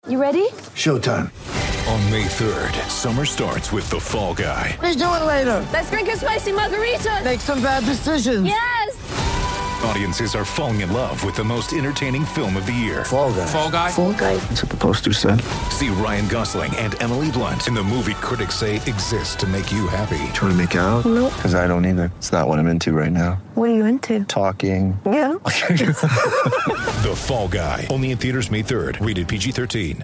You ready? Showtime. On May 3rd, summer starts with The Fall Guy. Let's do it later. Let's drink a spicy margarita. Make some bad decisions. Yes! Audiences are falling in love with the most entertaining film of the year. Fall Guy. Fall Guy? Fall guy. That's what the poster said. See Ryan Gosling and Emily Blunt in the movie critics say exists to make you happy. Trying to make it out? Nope. Because I don't either. It's not what I'm into right now. What are you into? Talking. Yeah. The Fall Guy. Only in theaters May 3rd. Rated PG-13.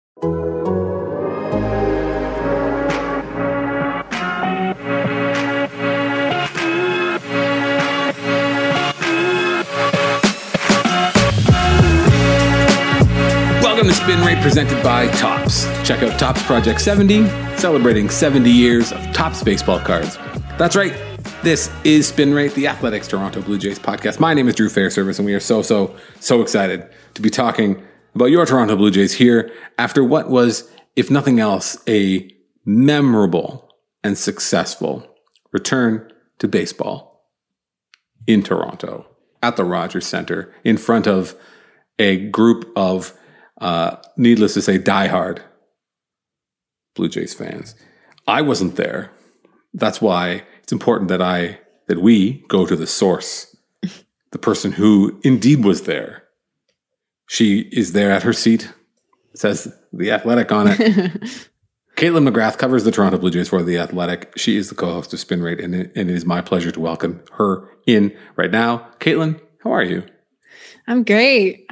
Welcome to Spin Rate, presented by Topps. Check out Topps Project 70, celebrating 70 years of Topps baseball cards. That's right. This is Spin Rate, the Athletics Toronto Blue Jays podcast. My name is Drew Fairservice, and we are so excited to be talking about your Toronto Blue Jays here after what was, if nothing else, a memorable and successful return to baseball in Toronto at the Rogers Centre in front of a group of needless to say, diehard Blue Jays fans. I wasn't there. That's why it's important that we go to the source, the person who indeed was there. She is there at her seat. It says The Athletic on it. Caitlin McGrath covers the Toronto Blue Jays for The Athletic. She is the co-host of Spin Rate, and it is my pleasure to welcome her in right now. Caitlin, how are you? I'm great.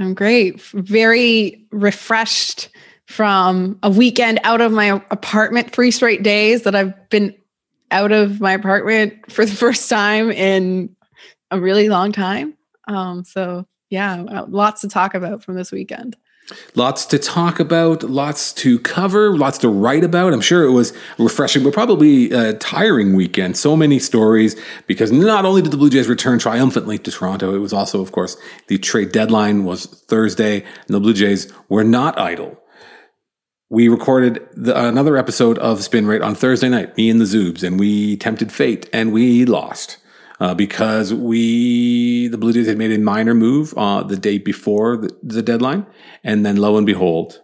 Very refreshed from a weekend out of my apartment, 3 straight days that I've been out of my apartment for the first time in a really long time. So yeah, lots to talk about from this weekend. Lots to talk about, lots to cover, lots to write about. I'm sure it was refreshing, but probably a tiring weekend. So many stories, because not only did the Blue Jays return triumphantly to Toronto, it was also, of course, the trade deadline was Thursday, and the Blue Jays were not idle. We recorded another episode of Spin Rate on Thursday night, me and the Zoobs, and we tempted fate, and we lost. Because the Blue Jays had made a minor move the day before the deadline, and then lo and behold,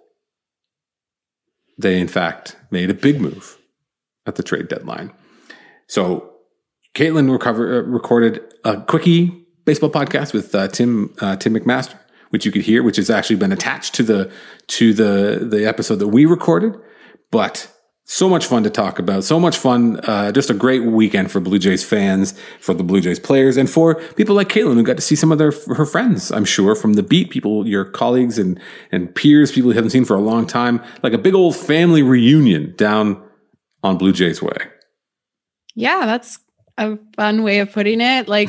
they in fact made a big move at the trade deadline. So Caitlin recorded a quickie baseball podcast with Tim McMaster, which you could hear, which has actually been attached to the episode that we recorded, but so much fun to talk about. So much fun. Just a great weekend for Blue Jays fans, for the Blue Jays players, and for people like Caitlin who got to see some of her friends, I'm sure, from the beat, people, your colleagues and peers, people you haven't seen for a long time. Like a big old family reunion down on Blue Jays Way. Yeah, that's a fun way of putting it. Like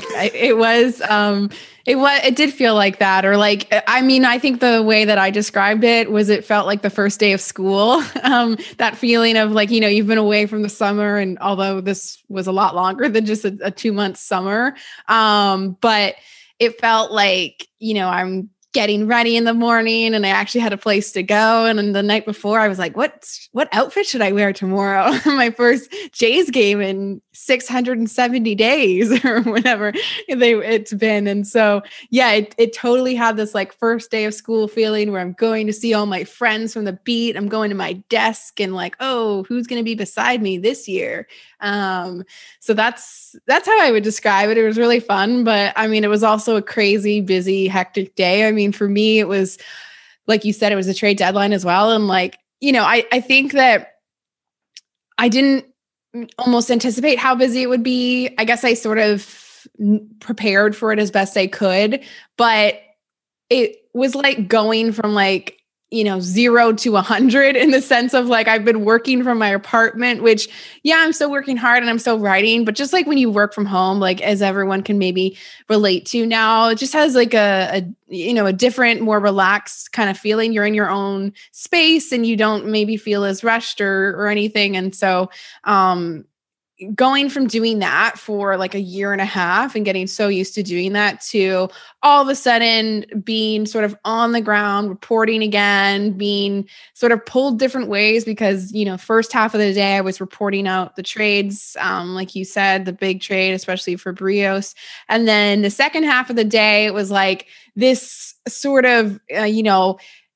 it did feel like that. Or like, I mean, I think the way that I described it was it felt like the first day of school. That feeling of like, you've been away from the summer, and although this was a lot longer than just a 2-month summer, but it felt like, I'm getting ready in the morning, and I actually had a place to go. And then the night before I was like, what outfit should I wear tomorrow? My first Jays game in 670 days or whatever it's been. And so, yeah, it totally had this like first day of school feeling where I'm going to see all my friends from the beat. I'm going to my desk and like, oh, who's going to be beside me this year? So that's how I would describe it. It was really fun, but I mean, it was also a crazy, busy, hectic day. I mean, for me, it was, like you said, it was a trade deadline as well. And like, I think that I didn't almost anticipate how busy it would be. I guess I sort of prepared for it as best I could, but it was like going from like, 0 to 100 in the sense of like, I've been working from my apartment, which I'm still working hard and I'm still writing, but just like when you work from home, like as everyone can maybe relate to now, it just has like a different, more relaxed kind of feeling. You're in your own space and you don't maybe feel as rushed or anything. And so, going from doing that for like a year and a half and getting so used to doing that to all of a sudden being sort of on the ground, reporting again, being sort of pulled different ways because, first half of the day I was reporting out the trades, like you said, the big trade, especially for Brios. And then the second half of the day, it was like this sort of,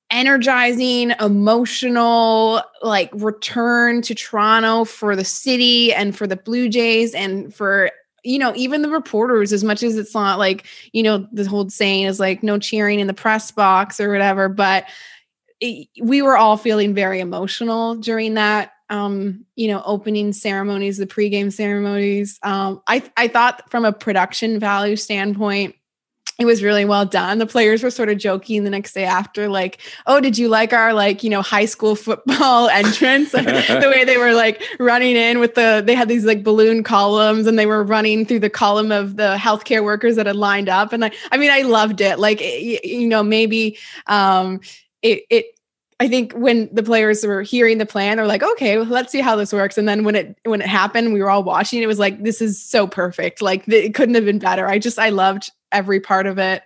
energizing, emotional, like return to Toronto for the city and for the Blue Jays and for, even the reporters, as much as it's not like, the whole saying is like no cheering in the press box or whatever, but we were all feeling very emotional during that, opening ceremonies, the pregame ceremonies. I thought from a production value standpoint, it was really well done. The players were sort of joking the next day after, like, oh, did you like our, high school football entrance? The way they were like running in with they had these like balloon columns and they were running through the column of the healthcare workers that had lined up. And I loved it. Like, maybe I think when the players were hearing the plan, they're like, okay, well, let's see how this works. And then when it happened, we were all watching, it was like, this is so perfect. Like it couldn't have been better. I loved every part of it.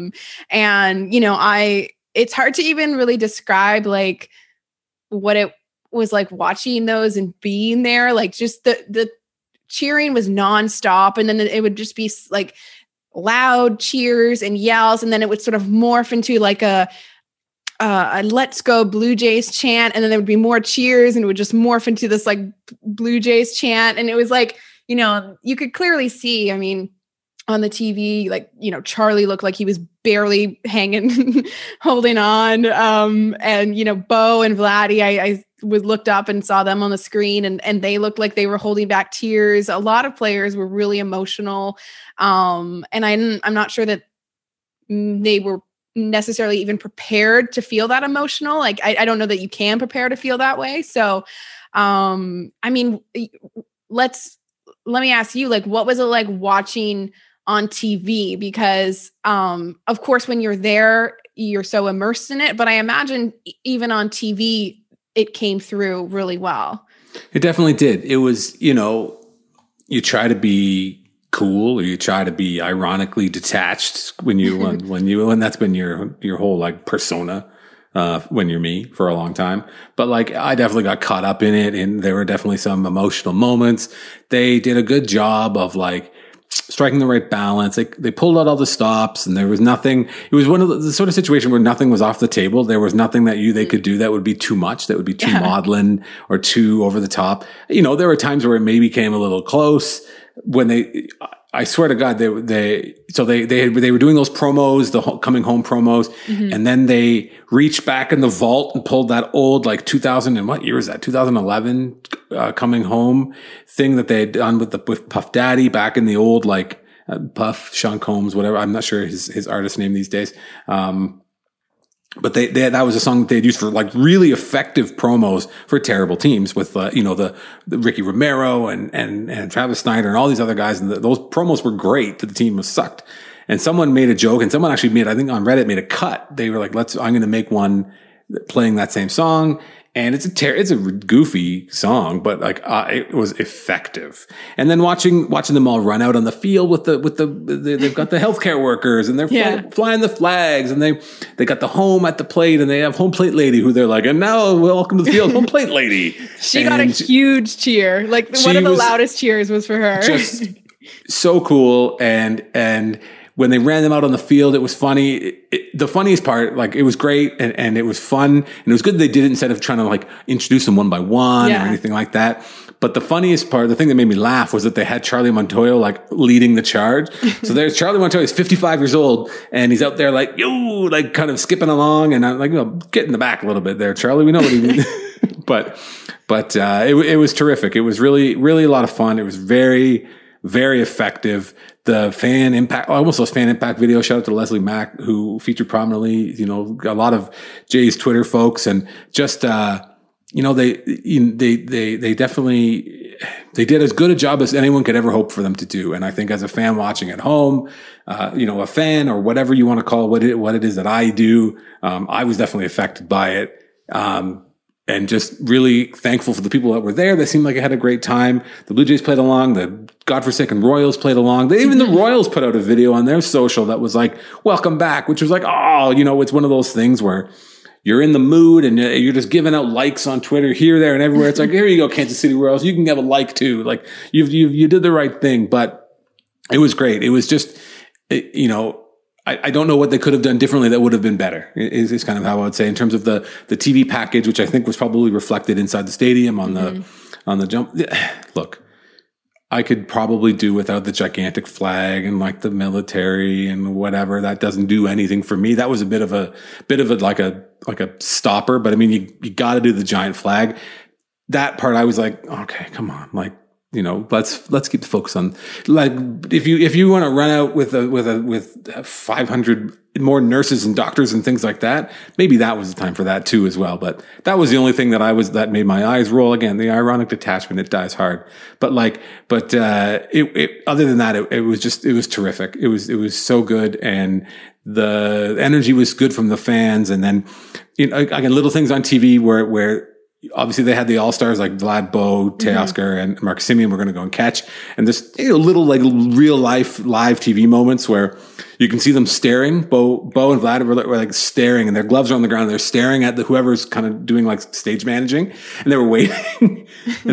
It's hard to even really describe like what it was like watching those and being there. Like just the cheering was nonstop. And then it would just be like loud cheers and yells. And then it would sort of morph into like a let's go Blue Jays chant. And then there would be more cheers and it would just morph into this like Blue Jays chant. And it was like, you could clearly see, on the TV, like, Charlie looked like he was barely hanging, holding on. And, Bo and Vladdy, I looked up and saw them on the screen and they looked like they were holding back tears. A lot of players were really emotional. And I'm not sure that they were necessarily even prepared to feel that emotional. Like, I don't know that you can prepare to feel that way. So, let me ask you, like, what was it like watching on TV? Because, of course, when you're there, you're so immersed in it, but I imagine even on TV, it came through really well. It definitely did. It was, you try to be cool or you try to be ironically detached when that's been your whole like persona, when you're me for a long time. But like, I definitely got caught up in it and there were definitely some emotional moments. They did a good job of like striking the right balance. They pulled out all the stops and there was nothing. It was one of the sort of situation where nothing was off the table. There was nothing that they could do that would be too much, that would be too maudlin or too over the top. There were times where it maybe came a little close when I swear to God, they were doing those promos, the coming home promos, and then they reached back in the vault and pulled that old like 2000 and what year is that? 2011 coming home thing that they had done with Puff Daddy back in the old like Puff, Sean Combs, whatever. I'm not sure his artist name these days. But that was a song that they'd used for like really effective promos for terrible teams with, the Ricky Romero and Travis Snyder and all these other guys. And those promos were great, but the team was sucked. And someone made a joke and someone actually I think on Reddit made a cut. They were like, I'm going to make one playing that same song. And it's a goofy song, but like, it was effective. And then watching them all run out on the field with they've got the healthcare workers and they're flying the flags and they got the home at the plate and they have home plate lady who they're like, and now welcome to the field, home plate lady. She got a huge cheer. Like one of the loudest cheers was for her. Just so cool. And when they ran them out on the field, it was funny. The funniest part, like it was great and it was fun and it was good they did it instead of trying to like introduce them one by one or anything like that. But the funniest part, the thing that made me laugh was that they had Charlie Montoyo like leading the charge. So there's Charlie Montoyo, he's 55 years old and he's out there like, yo, like kind of skipping along and I'm like, get in the back a little bit there, Charlie. We know what he means. But it was terrific. It was really, really a lot of fun. It was very, very effective. The fan impact, almost those fan impact videos. Shout out to Leslie Mack, who featured prominently, a lot of Jay's Twitter folks and just, they definitely, they did as good a job as anyone could ever hope for them to do. And I think as a fan watching at home, a fan or whatever you want to call what it is that I do, I was definitely affected by it. And just really thankful for the people that were there. They seemed like they had a great time. The Blue Jays played along. The godforsaken Royals played along. Even the Royals put out a video on their social that was like, welcome back, which was like, it's one of those things where you're in the mood and you're just giving out likes on Twitter here, there, and everywhere. It's like, here you go, Kansas City Royals. You can have a like too. Like you did the right thing, but it was great. It was just, I I don't know what they could have done differently that would have been better, is kind of how I would say, in terms of the TV package, which I think was probably reflected inside the stadium on the jump. Look, I could probably do without the gigantic flag and like the military and whatever. That doesn't do anything for me. That was a bit of a like a stopper, but I mean, you got to do the giant flag. That part, I was like, okay, come on, like, you know, let's keep the focus on, like, if you want to run out with 500 more nurses and doctors and things like that, maybe that was the time for that too as well. But that was the only thing that made my eyes roll. Again, the ironic detachment, it dies hard. But other than that, it was terrific. It was so good, and the energy was good from the fans. And then, you know, again, little things on TV where obviously they had the all-stars like Vlad, Bo, Teoscar, and Marcus Semien were going to go and catch. And this, you know, little like real life live TV moments where you can see them staring. Bo and Vlad were like staring, and their gloves are on the ground. They're staring at whoever's kind of doing like stage managing, and they were waiting. And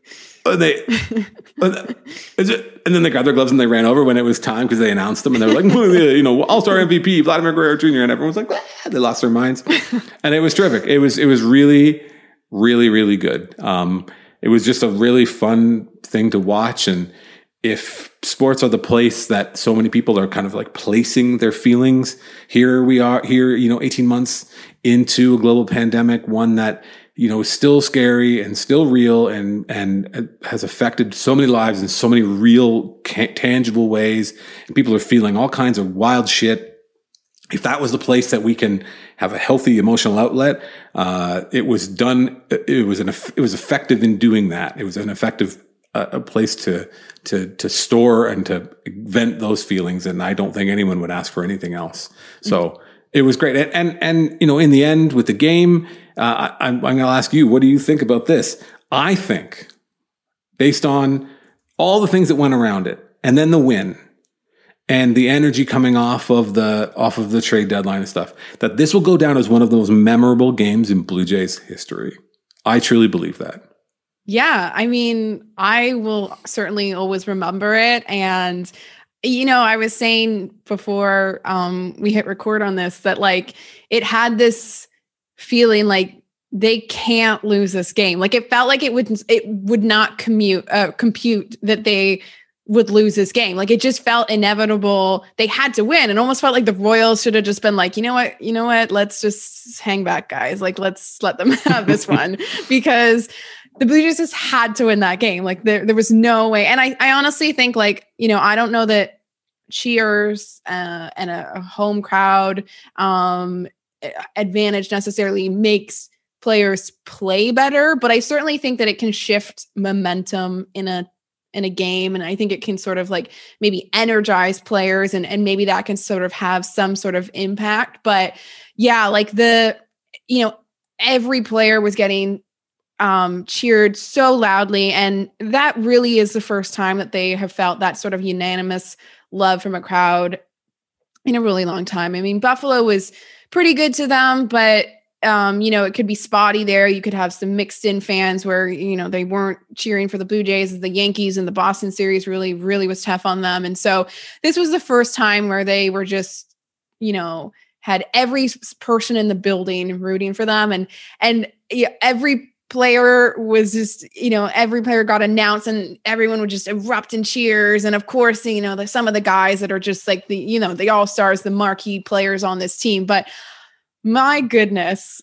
then they got their gloves and they ran over when it was time because they announced them, and they were like, you know, all-star MVP Vladimir Guerrero Jr. And everyone was like, they lost their minds. And it was terrific. It was really, really, really good. It was just a really fun thing to watch. And if sports are the place that so many people are kind of like placing their feelings, here we are, you know, 18 months into a global pandemic, one that, you know, is still scary and still real and has affected so many lives in so many real, tangible ways. And people are feeling all kinds of wild shit. If that was the place that we can have a healthy emotional outlet, it was done. It was effective in doing that. It was an effective a place to store and to vent those feelings. And I don't think anyone would ask for anything else. So it was great. And you know, in the end with the game, I'm going to ask you, what do you think about this? I think, based on all the things that went around it, and then the win, and the energy coming off of the trade deadline and stuff, that this will go down as one of the most memorable games in Blue Jays history. I truly believe that. Yeah, I mean, I will certainly always remember it. And, you know, I was saying before we hit record on this that like it had this feeling like they can't lose this game. Like it felt like it would not compute that they would lose this game. Like it just felt inevitable. They had to win. It almost felt like the Royals should have just been like, you know what? Let's just hang back, guys. Like, let's let them have this one, because the Blue Jays just had to win that game. Like there was no way. And I honestly think, like, you know, I don't know that cheers and a home crowd advantage necessarily makes players play better, but I certainly think that it can shift momentum in a game. And I think it can sort of like maybe energize players and maybe that can sort of have some sort of impact. But yeah, like every player was getting cheered so loudly. And that really is the first time that they have felt that sort of unanimous love from a crowd in a really long time. I mean, Buffalo was pretty good to them, but it could be spotty there. You could have some mixed in fans where, you know, they weren't cheering for the Blue Jays. The Yankees and the Boston series really, really was tough on them. And so this was the first time where they were just, you know, had every person in the building rooting for them. And every player was just, you know, every player got announced and everyone would just erupt in cheers. And of course, you know, some of the guys that are just like the all-stars, the marquee players on this team. But my goodness,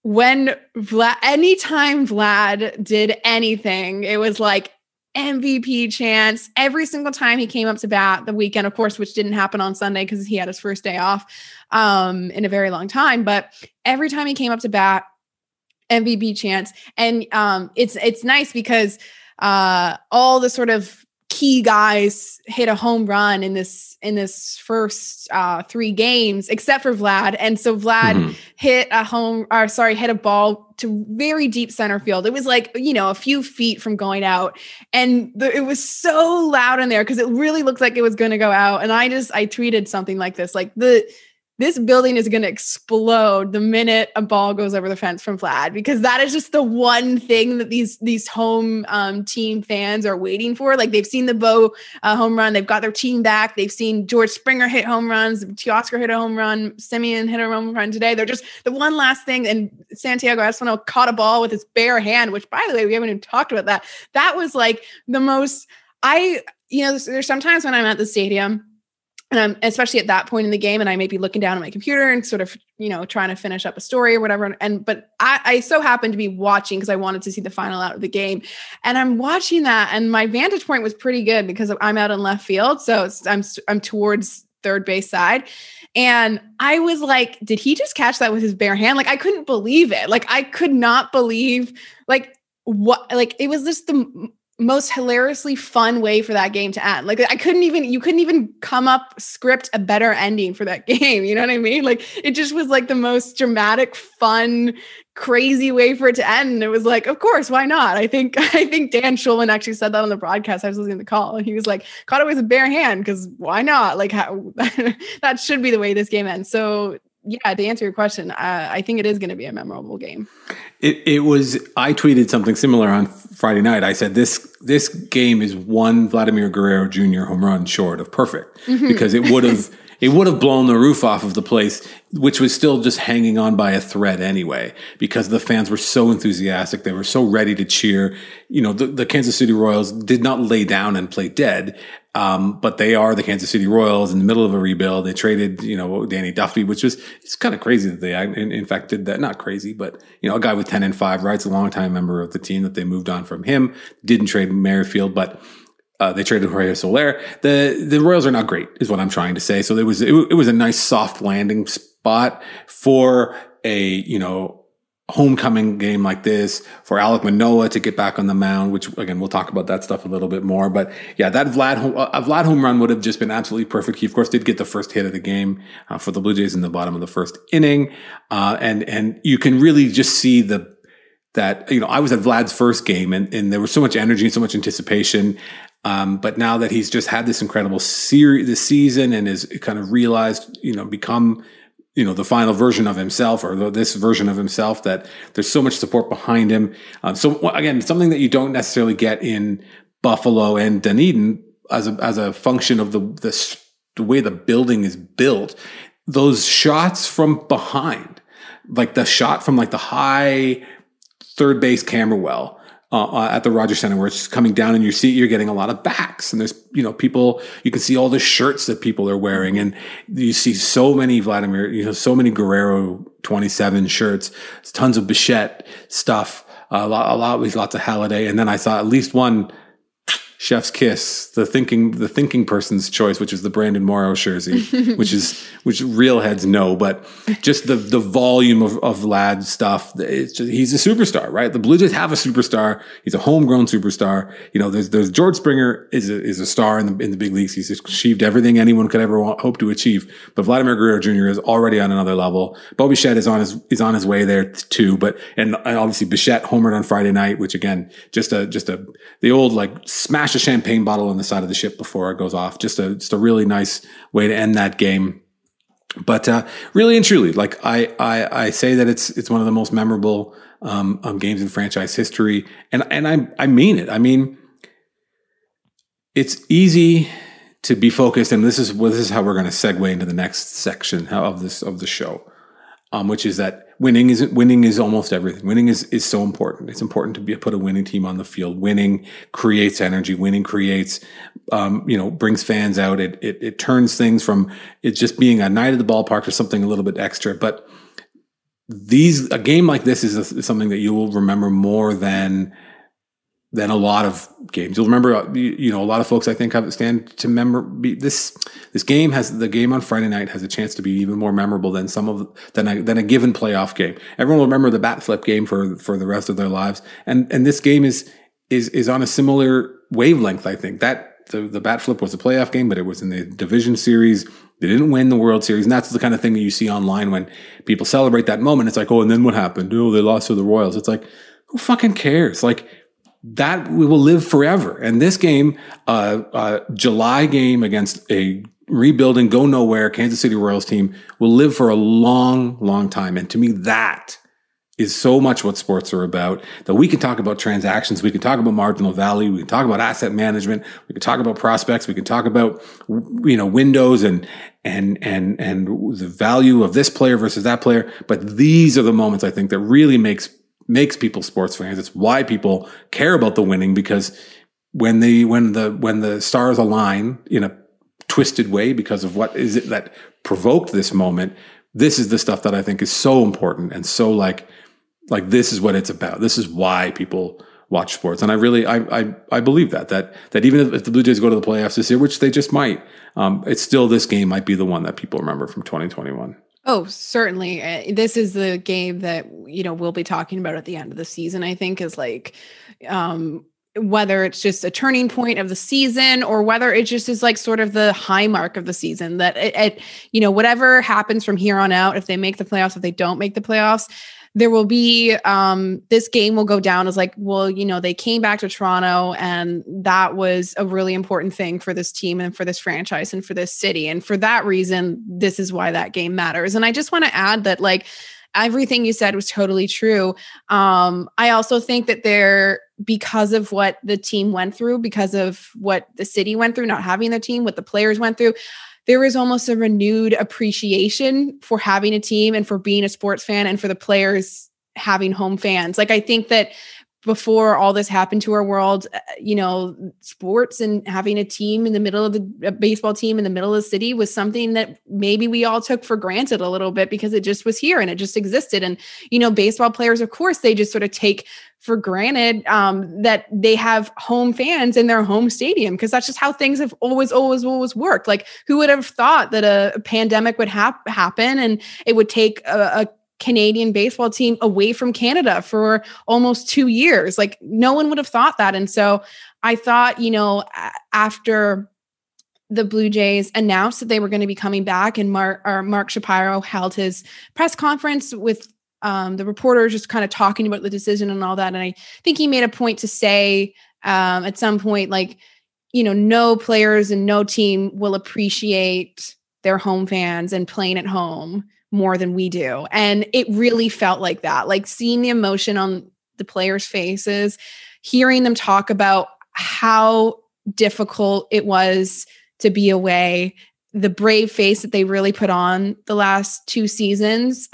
anytime Vlad did anything, it was like MVP chants every single time he came up to bat the weekend, of course, which didn't happen on Sunday because he had his first day off in a very long time. But every time he came up to bat, MVP chants. And it's nice because all the sort of key guys hit a home run in this first 3 games, except for Vlad. And so Vlad hit a ball to very deep center field. It was like, you know, a few feet from going out. And it was so loud in there because it really looked like it was going to go out. And I tweeted something like this, like this building is going to explode the minute a ball goes over the fence from Vlad, because that is just the one thing that these home team fans are waiting for. Like, they've seen the Bo home run. They've got their team back. They've seen George Springer hit home runs. Teoscar hit a home run. Simeon hit a home run today. They're just the one last thing. And Santiago Espinal caught a ball with his bare hand, which, by the way, we haven't even talked about that. That was like the most, there's sometimes when I'm at the stadium, and especially at that point in the game, and I may be looking down at my computer and sort of, trying to finish up a story or whatever. But I so happened to be watching because I wanted to see the final out of the game. And I'm watching that, and my vantage point was pretty good because I'm out in left field. So I'm towards third base side. And I was like, did he just catch that with his bare hand? Like, I couldn't believe it. Like, I could not believe it was just the most hilariously fun way for that game to end. Like, you couldn't even come up script a better ending for that game. You know what I mean? Like, it just was like the most dramatic, fun, crazy way for it to end. And it was like, of course, why not? I think Dan Schulman actually said that on the broadcast. I was listening to the call, and he was like, caught it with a bare hand, because why not? Like, how that should be the way this game ends. So yeah, to answer your question, I think it is going to be a memorable game. It was. I tweeted something similar on Friday night. I said this game is one Vladimir Guerrero Jr. home run short of perfect, because it would have blown the roof off of the place, which was still just hanging on by a thread anyway, because the fans were so enthusiastic. They were so ready to cheer. The Kansas City Royals did not lay down and play dead. But they are the Kansas City Royals in the middle of a rebuild. They traded, Danny Duffy, it's kind of crazy that they, in fact, did that. Not crazy, but, a guy with 10-5, right? It's a longtime member of the team that they moved on from him. Didn't trade Merrifield, but, they traded Jorge Soler. The Royals are not great, is what I'm trying to say. So it was a nice soft landing spot for a, homecoming game like this, for Alek Manoah to get back on the mound, which, again, we'll talk about that stuff a little bit more. But yeah, that Vlad home run would have just been absolutely perfect. He, of course, did get the first hit of the game for the Blue Jays in the bottom of the first inning. And you can really just see I was at Vlad's first game, and there was so much energy and so much anticipation. But now that he's just had this incredible this season and is kind of realized, become the final version of himself, or this version of himself, that there's so much support behind him. So again, something that you don't necessarily get in Buffalo and Dunedin as a function of the way the building is built. Those shots from behind, like the shot from like the high third base camera well, at the Rogers Center, where it's coming down and you're getting a lot of backs, and there's, people, you can see all the shirts that people are wearing, and you see so many so many Guerrero 27 shirts, tons of Bichette stuff, lots of Halladay. And then I saw at least one chef's kiss, the thinking person's choice, which is the Brandon Morrow jersey, which real heads know, but just the volume of Vlad stuff. He's a superstar, right? The Blue Jays have a superstar. He's a homegrown superstar. There's George Springer is a star in the big leagues. He's achieved everything anyone could ever hope to achieve. But Vladimir Guerrero Jr. is already on another level. Bo Bichette is on his way there too. And obviously Bichette homered on Friday night, which again, the old like smash a champagne bottle on the side of the ship before it goes off. Just a really nice way to end that game. But really and truly, like I say that it's one of the most memorable games in franchise history, and I mean it. I mean, it's easy to be focused, and this is how we're going to segue into the next section of the show, which is that winning is almost everything. Winning is so important. It's important to put a winning team on the field. Winning creates energy. Winning creates, brings fans out. It turns things from it just being a night at the ballpark to something a little bit extra. But a game like this is something that you will remember more than a lot of games. You'll remember, a lot of folks I think stand to remember this game the game on Friday night has a chance to be even more memorable than than a given playoff game. Everyone will remember the bat flip game for the rest of their lives. And this game is on a similar wavelength, I think. That the bat flip was a playoff game, but it was in the division series. They didn't win the World Series. And that's the kind of thing that you see online when people celebrate that moment. It's like, oh, and then what happened? Oh, they lost to the Royals. It's like, who fucking cares? Like, that we will live forever. And this game, July game against a rebuilding, go nowhere, Kansas City Royals team will live for a long, long time. And to me, that is so much what sports are about, that we can talk about transactions, we can talk about marginal value, we can talk about asset management, we can talk about prospects, we can talk about, windows and the value of this player versus that player. But these are the moments I think that really makes people sports fans. It's why people care about the winning, because when the stars align in a twisted way because of what is it that provoked this moment, this is the stuff that I think is so important and so like this is what it's about. This is why people watch sports. And I really, I believe that even if the Blue Jays go to the playoffs this year, which they just might, it's still, this game might be the one that people remember from 2021. Oh, certainly. This is the game that, we'll be talking about at the end of the season, I think, is like, whether it's just a turning point of the season or whether it just is like sort of the high mark of the season, that whatever happens from here on out, if they make the playoffs, if they don't make the playoffs, there will be, this game will go down as like, well, they came back to Toronto and that was a really important thing for this team and for this franchise and for this city. And for that reason, this is why that game matters. And I just want to add that, like, everything you said was totally true. I also think that because of what the team went through, because of what the city went through, not having their team, what the players went through, there was almost a renewed appreciation for having a team and for being a sports fan and for the players having home fans. Like, I think that before all this happened to our world, sports and having a team in the middle of a baseball team in the middle of the city was something that maybe we all took for granted a little bit because it just was here and it just existed. And, baseball players, of course, they just sort of take for granted that they have home fans in their home stadium, because that's just how things have always worked. Like, who would have thought that a pandemic would happen and it would take a Canadian baseball team away from Canada for almost 2 years? Like, no one would have thought that. And so I thought, after the Blue Jays announced that they were going to be coming back, and Mark Shapiro held his press conference with the reporters, just kind of talking about the decision and all that. And I think he made a point to say at some point, like, no players and no team will appreciate their home fans and playing at home more than we do. And it really felt like that, like seeing the emotion on the players' faces, hearing them talk about how difficult it was to be away, the brave face that they really put on the last 2 seasons,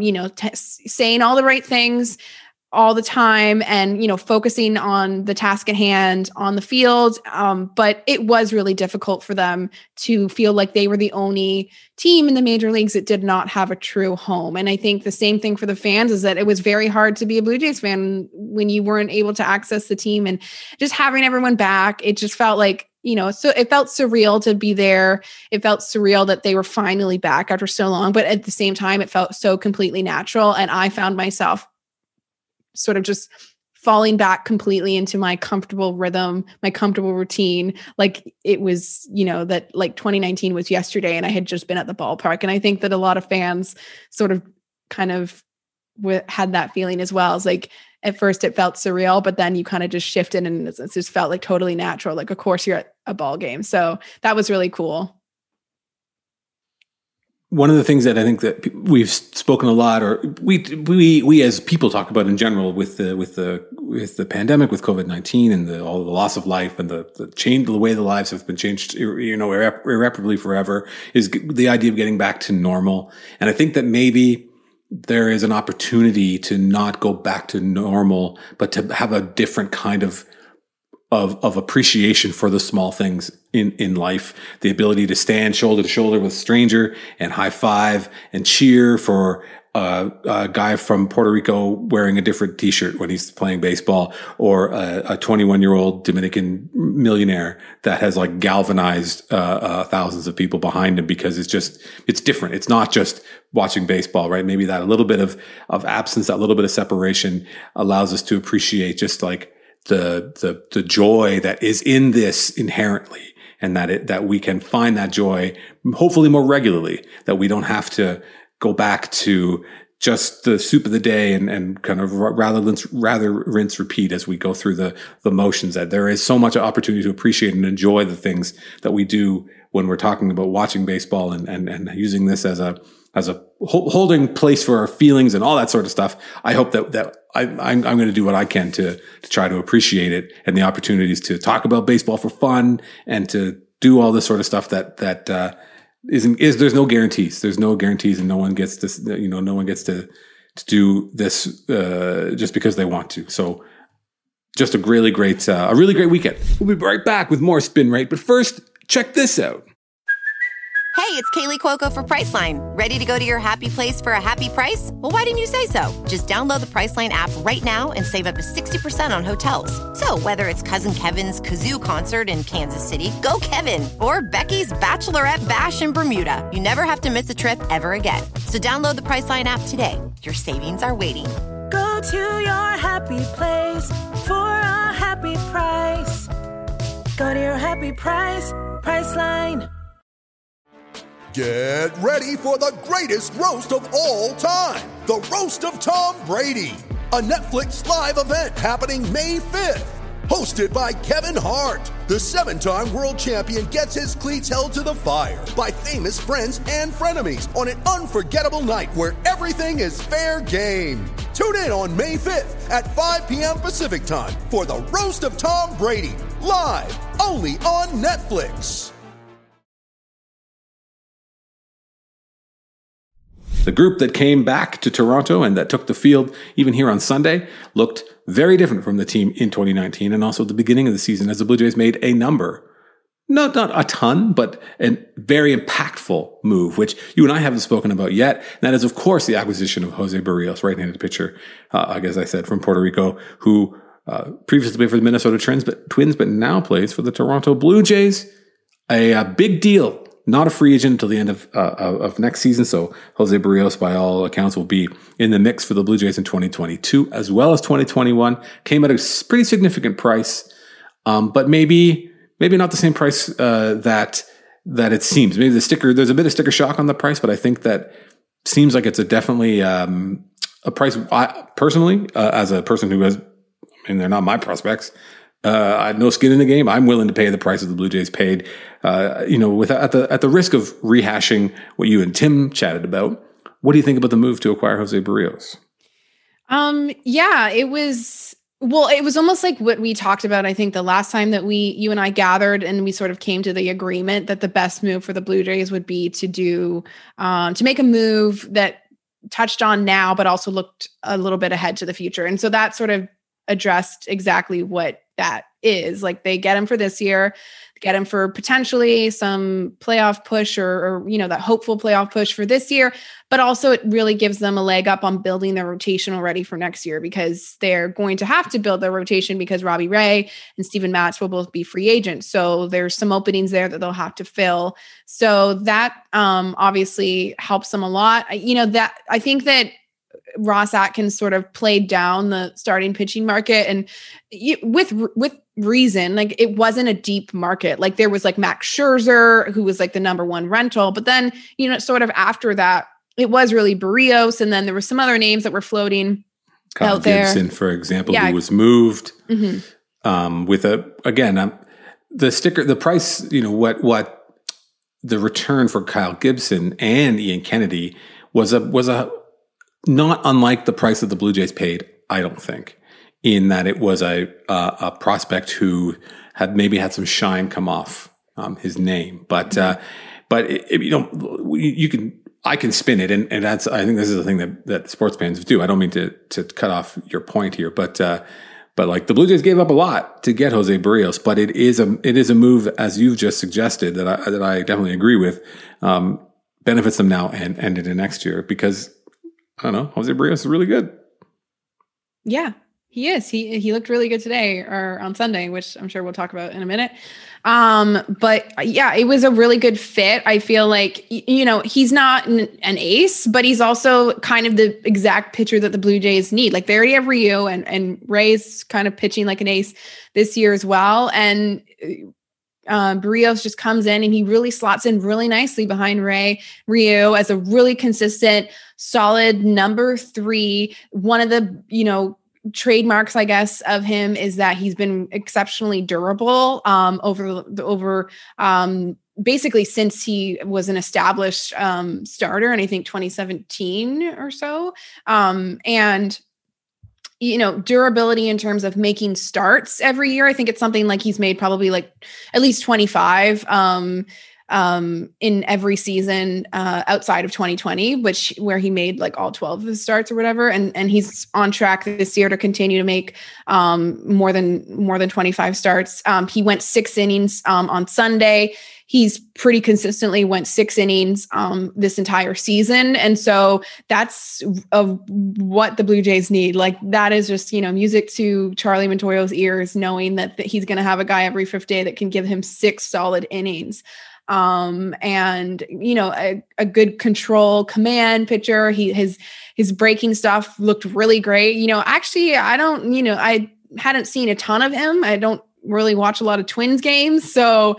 saying all the right things all the time and, focusing on the task at hand on the field. But it was really difficult for them to feel like they were the only team in the major leagues that did not have a true home. And I think the same thing for the fans is that it was very hard to be a Blue Jays fan when you weren't able to access the team, and just having everyone back. It just felt like, so it felt surreal to be there. It felt surreal that they were finally back after so long, but at the same time, it felt so completely natural. And I found myself sort of just falling back completely into my comfortable rhythm, my comfortable routine. Like, it was, that like 2019 was yesterday and I had just been at the ballpark. And I think that a lot of fans sort of kind of had that feeling as well. It's like, at first it felt surreal, but then you kind of just shifted and it just felt like totally natural. Like, of course you're at a ball game. So that was really cool. One of the things that I think that we've spoken a lot, or we as people talk about in general, with the pandemic, with COVID-19 and all the loss of life and the change, the way the lives have been changed, irreparably forever, is the idea of getting back to normal. And I think that maybe there is an opportunity to not go back to normal, but to have a different kind of appreciation for the small things in life. The ability to stand shoulder to shoulder with a stranger and high five and cheer for a guy from Puerto Rico wearing a different t-shirt when he's playing baseball, or a 21-year-old Dominican millionaire that has like galvanized thousands of people behind him, because it's different. It's not just watching baseball, right? Maybe that a little bit of absence, that little bit of separation allows us to appreciate just like the joy that is in this inherently, and that we can find that joy hopefully more regularly, that we don't have to go back to just the soup of the day and kind of rather rinse repeat as we go through the motions, that there is so much opportunity to appreciate and enjoy the things that we do when we're talking about watching baseball and using this as a holding place for our feelings and all that sort of stuff. I hope that I'm going to do what I can to try to appreciate it and the opportunities to talk about baseball for fun and to do all this sort of stuff that there's no guarantees. There's no guarantees, and no one gets this. No one gets to do this just because they want to. So, just a really great weekend. We'll be right back with more Spin Rate, but first, check this out. Hey, it's Kaylee Cuoco for Priceline. Ready to go to your happy place for a happy price? Well, why didn't you say so? Just download the Priceline app right now and save up to 60% on hotels. So whether it's Cousin Kevin's Kazoo Concert in Kansas City, go Kevin, or Becky's Bachelorette Bash in Bermuda, you never have to miss a trip ever again. So download the Priceline app today. Your savings are waiting. Go to your happy place for a happy price. Go to your happy price, Priceline. Get ready for the greatest roast of all time, the Roast of Tom Brady, a Netflix live event happening May 5th. Hosted by Kevin Hart, the 7-time world champion gets his cleats held to the fire by famous friends and frenemies on an unforgettable night where everything is fair game. Tune in on May 5th at 5 p.m. Pacific time for the Roast of Tom Brady, live only on Netflix. The group that came back to Toronto and that took the field even here on Sunday looked very different from the team in 2019 and also at the beginning of the season as the Blue Jays made a number, not a ton, but a very impactful move, which you and I haven't spoken about yet. And that is, of course, the acquisition of Jose Barrios, right-handed pitcher, as I said, from Puerto Rico, who previously played for the Minnesota Twins, but now plays for the Toronto Blue Jays. A big deal. Not a free agent until the end of next season. So Jose Barrios, by all accounts, will be in the mix for the Blue Jays in 2022 as well as 2021. Came at a pretty significant price, but maybe not the same price that it seems. Maybe there's a bit of sticker shock on the price, but I think that seems like it's definitely a price. I personally, as a person who has, and they're not my prospects, I have no skin in the game. I'm willing to pay the price that the Blue Jays paid. At the risk of rehashing what you and Tim chatted about, what do you think about the move to acquire Jose Barrios? It was almost like what we talked about. I think the last time that you and I gathered and we sort of came to the agreement that the best move for the Blue Jays would be to make a move that touched on now, but also looked a little bit ahead to the future. And so that sort of addressed exactly what that is. Like, they get him for this year, get him for potentially some playoff push or that hopeful playoff push for this year. But also it really gives them a leg up on building their rotation already for next year, because they're going to have to build their rotation because Robbie Ray and Steven Matz will both be free agents. So there's some openings there that they'll have to fill. So that obviously helps them a lot. I think that Ross Atkins sort of played down the starting pitching market, and with reason. Like, it wasn't a deep market. Like, there was like Max Scherzer, who was like the number one rental, but then sort of after that, it was really Barrios, and then there were some other names that were floating Kyle out there. Gibson, for example, who was moved with the price. What the return for Kyle Gibson and Ian Kennedy was a not unlike the price that the Blue Jays paid, I don't think, in that it was a prospect who had maybe had some shine come off his name. But I can spin it, and I think this is the thing that sports fans do. I don't mean to cut off your point here, but like, the Blue Jays gave up a lot to get Jose Barrios, but it is a move, as you've just suggested, that I definitely agree with, benefits them now and into next year, because I don't know, Jose Barrios is really good. Yeah, he is. He looked really good today or on Sunday, which I'm sure we'll talk about in a minute. But yeah, it was a really good fit. I feel like, he's not an ace, but he's also kind of the exact pitcher that the Blue Jays need. Like, they already have Ryu, and Ray's kind of pitching like an ace this year as well. And Barrios just comes in and he really slots in really nicely behind Ryu as a really consistent solid number 3. One of the, trademarks, I guess, of him is that he's been exceptionally durable over basically since he was an established starter, and I think 2017 or so. And durability in terms of making starts every year. I think it's something like he's made probably like at least 25 in every season outside of 2020, where he made like all 12 of his starts or whatever. And he's on track this year to continue to make more than 25 starts. He went 6 innings on Sunday. He's pretty consistently went 6 innings this entire season. And so that's what the Blue Jays need. Like that is just, music to Charlie Montoyo's ears, knowing that he's going to have a guy every 5th day that can give him 6 solid innings. And a good control command pitcher. His breaking stuff looked really great. Actually, I hadn't seen a ton of him. I don't really watch a lot of Twins games. So,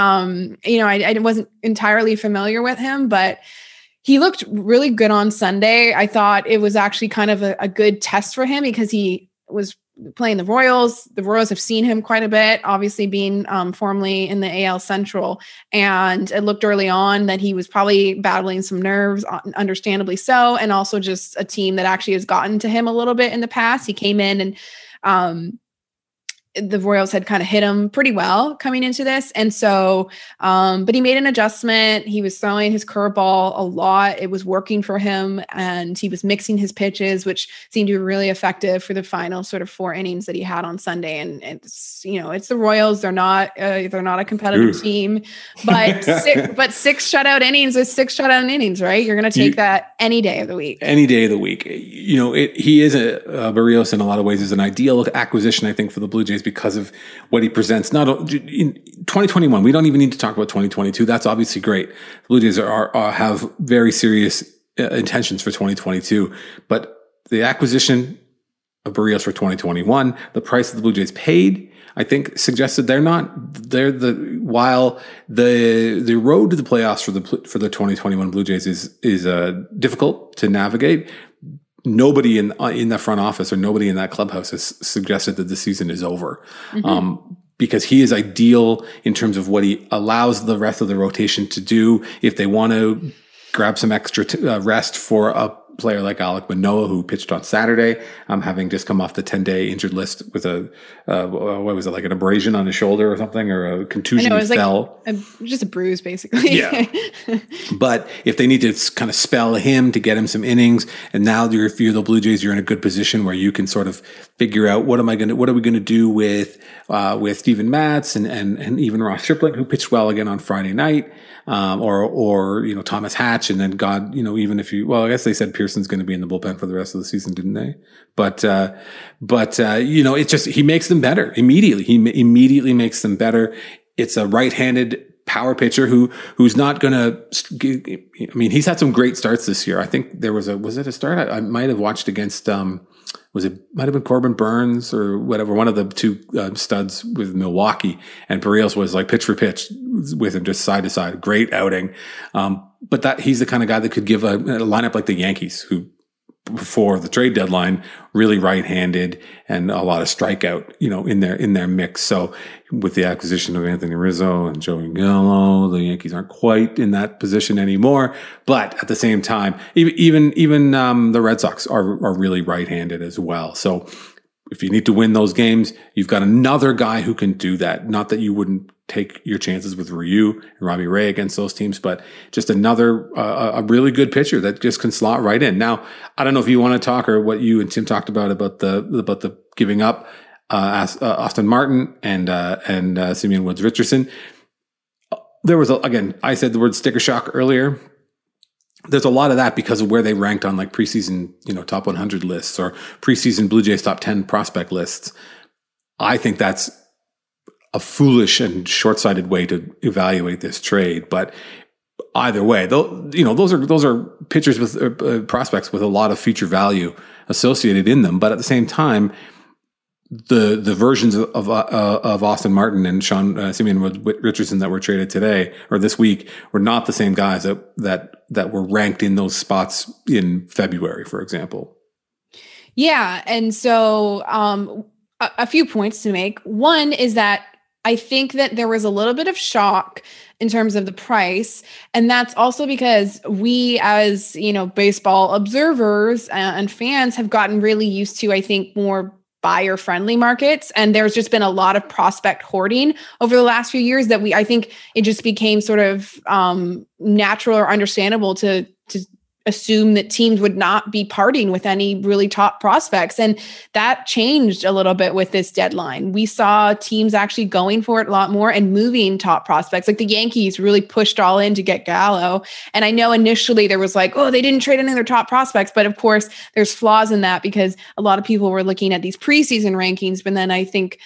I wasn't entirely familiar with him, but he looked really good on Sunday. I thought it was actually kind of a good test for him because he was playing the Royals. The Royals have seen him quite a bit, obviously being formerly in the AL Central. And it looked early on that he was probably battling some nerves, understandably so. And also just a team that actually has gotten to him a little bit in the past. He came in and, the Royals had kind of hit him pretty well coming into this. And so, but he made an adjustment. He was throwing his curveball a lot. It was working for him, and he was mixing his pitches, which seemed to be really effective for the final sort of 4 innings that he had on Sunday. And it's, it's the Royals. They're not a competitive team, but 6 shutout innings is 6 shutout innings, right? You're going to take that any day of the week. Any day of the week. He is Barrios in a lot of ways is an ideal acquisition, I think, for the Blue Jays, because of what he presents. Not in 2021, we don't even need to talk about 2022. That's obviously great. The Blue Jays have very serious intentions for 2022, but the acquisition of Barrios for 2021, the price that the Blue Jays paid, I think suggested while the road to the playoffs for the 2021 Blue Jays is difficult to navigate. Nobody in the front office or nobody in that clubhouse has suggested that the season is over, because he is ideal in terms of what he allows the rest of the rotation to do. If they want to grab some extra rest for a player like Alek Manoah, who pitched on Saturday, having just come off the 10-day injured list with what was it, like an abrasion on his shoulder or something, or a contusion? It was fell. Just a bruise, basically. Yeah. But if they need to kind of spell him to get him some innings, and now if you're the Blue Jays, you're in a good position where you can sort of figure out what are we going to do with Steven Matz and even Ross Stripling, who pitched well again on Friday night. Or Thomas Hatch, and then even if I guess they said Pearson's going to be in the bullpen for the rest of the season, didn't they? But it's just, he makes them better immediately. He immediately makes them better. It's a right-handed power pitcher who's not going to, he's had some great starts this year. I think there was it a start? I might have watched against, might have been Corbin Burns or whatever, one of the 2 studs with Milwaukee, and Barrios was like pitch for pitch with him, just side to side. Great outing. But he's the kind of guy that could give a lineup like the Yankees, who before the trade deadline, really right-handed and a lot of strikeout, in their mix. So with the acquisition of Anthony Rizzo and Joey Gallo, the Yankees aren't quite in that position anymore. But at the same time, even the Red Sox are really right-handed as well. So if you need to win those games, you've got another guy who can do that. Not that you wouldn't take your chances with Ryu and Robbie Ray against those teams, but just another, a really good pitcher that just can slot right in. Now, I don't know if you want to talk, or what you and Tim talked about the giving up, Austin Martin and Simeon Woods Richardson. There was I said the word sticker shock earlier. There's a lot of that because of where they ranked on like preseason, top 100 lists or preseason Blue Jays top 10 prospect lists. I think that's a foolish and short-sighted way to evaluate this trade. But either way, those are pitchers with prospects with a lot of future value associated in them. But at the same time, the versions of Austin Martin and Simeon Richardson that were traded today or this week were not the same guys that were ranked in those spots in February, for example. Yeah. And so a few points to make. One is that I think that there was a little bit of shock in terms of the price. And that's also because we, as, baseball observers and fans, have gotten really used to, I think, more buyer friendly markets. And there's just been a lot of prospect hoarding over the last few years that I think it just became sort of natural or understandable to assume that teams would not be parting with any really top prospects. And that changed a little bit with this deadline. We saw teams actually going for it a lot more and moving top prospects. Like the Yankees really pushed all in to get Gallo. And I know initially there was like, oh, they didn't trade any of their top prospects. But of course, there's flaws in that because a lot of people were looking at these preseason rankings. But then I think,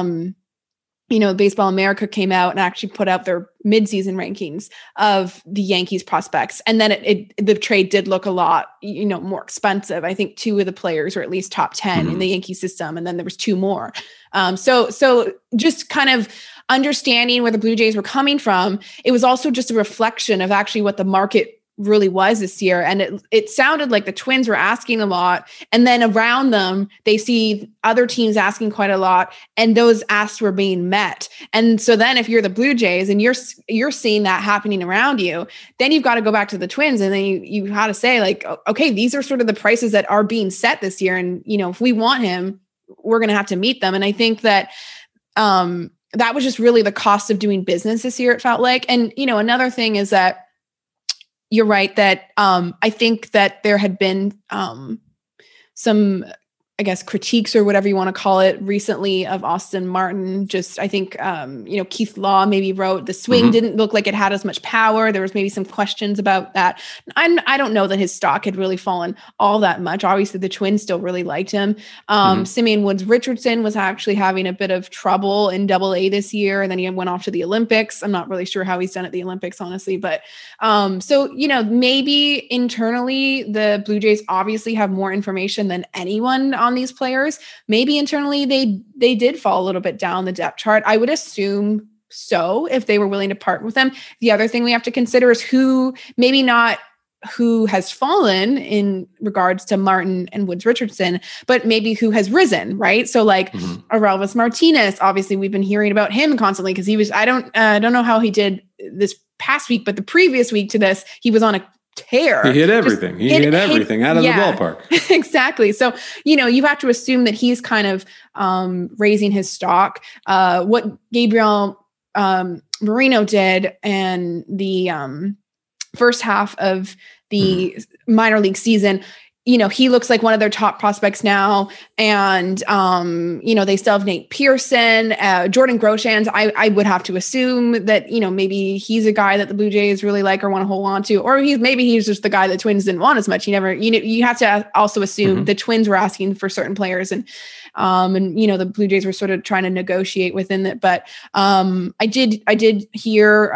Baseball America came out and actually put out their midseason rankings of the Yankees prospects. And then the trade did look a lot, more expensive. I think 2 of the players were at least top 10 in the Yankee system. And then there was 2 more. So just kind of understanding where the Blue Jays were coming from, it was also just a reflection of actually what the market really was this year. And it sounded like the Twins were asking a lot. And then around them, they see other teams asking quite a lot. And those asks were being met. And so then if you're the Blue Jays and you're seeing that happening around you, then you've got to go back to the Twins. And then you had to say like, okay, these are sort of the prices that are being set this year. And, if we want him, we're going to have to meet them. And I think that, that was just really the cost of doing business this year, it felt like. And, another thing is that you're right that I think that there had been some, I guess, critiques or whatever you want to call it recently of Austin Martin. Just, I think, Keith Law maybe wrote the swing didn't look like it had as much power. There was maybe some questions about that. I don't know that his stock had really fallen all that much. Obviously, the Twins still really liked him. Simeon Woods Richardson was actually having a bit of trouble in Double-A this year. And then he went off to the Olympics. I'm not really sure how he's done at the Olympics, honestly. But so, maybe internally, the Blue Jays obviously have more information than anyone on these players. Maybe internally they did fall a little bit down the depth chart. I would assume so if they were willing to part with them. The other thing we have to consider is who has fallen in regards to Martin and Woods Richardson, but maybe who has risen, right? So like Aurelvis Martinez, obviously we've been hearing about him constantly because he was, I don't know how he did this past week, but the previous week to this, he was on a tear. He hit everything. He hit everything out of the ballpark. Exactly. So, you have to assume that he's kind of raising his stock. What Gabriel Moreno did and the first half of the minor league season, he looks like one of their top prospects now. And, they still have Nate Pearson, Jordan Groshans. I would have to assume that, maybe he's a guy that the Blue Jays really like or want to hold on to, or he's just the guy that Twins didn't want as much. You have to also assume the Twins were asking for certain players and the Blue Jays were sort of trying to negotiate within it. But I did hear,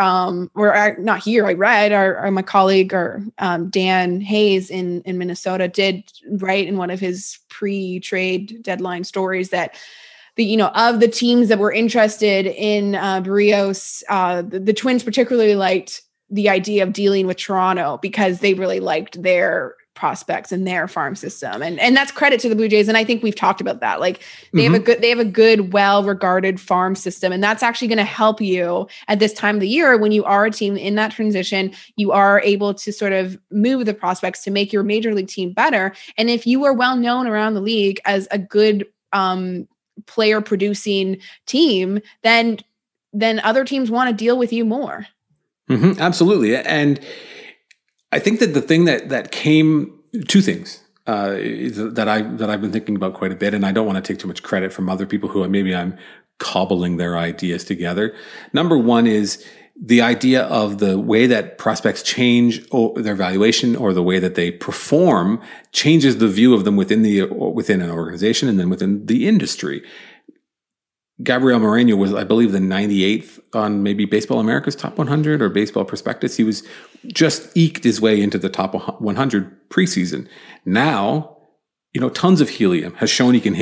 I read my colleague Dan Hayes in Minnesota did write in one of his pre-trade deadline stories that of the teams that were interested in Berríos, the Twins particularly liked the idea of dealing with Toronto because they really liked their prospects and their farm system. And that's credit to the Blue Jays. And I think we've talked about that. Like they have a good, well-regarded farm system. And that's actually going to help you at this time of the year when you are a team in that transition, you are able to sort of move the prospects to make your major league team better. And if you are well known around the league as a good player producing team, then other teams want to deal with you more. Absolutely. And I think that the thing that came, 2 things that I've been thinking about quite a bit, and I don't want to take too much credit from other people who maybe I'm cobbling their ideas together. Number one is the idea of the way that prospects change their valuation or the way that they perform changes the view of them within an organization and then within the industry. Gabriel Moreno was, I believe, the 98th on maybe Baseball America's Top 100 or Baseball Prospectus. He was just eked his way into the top 100 preseason. Now, tons of helium has shown he can hit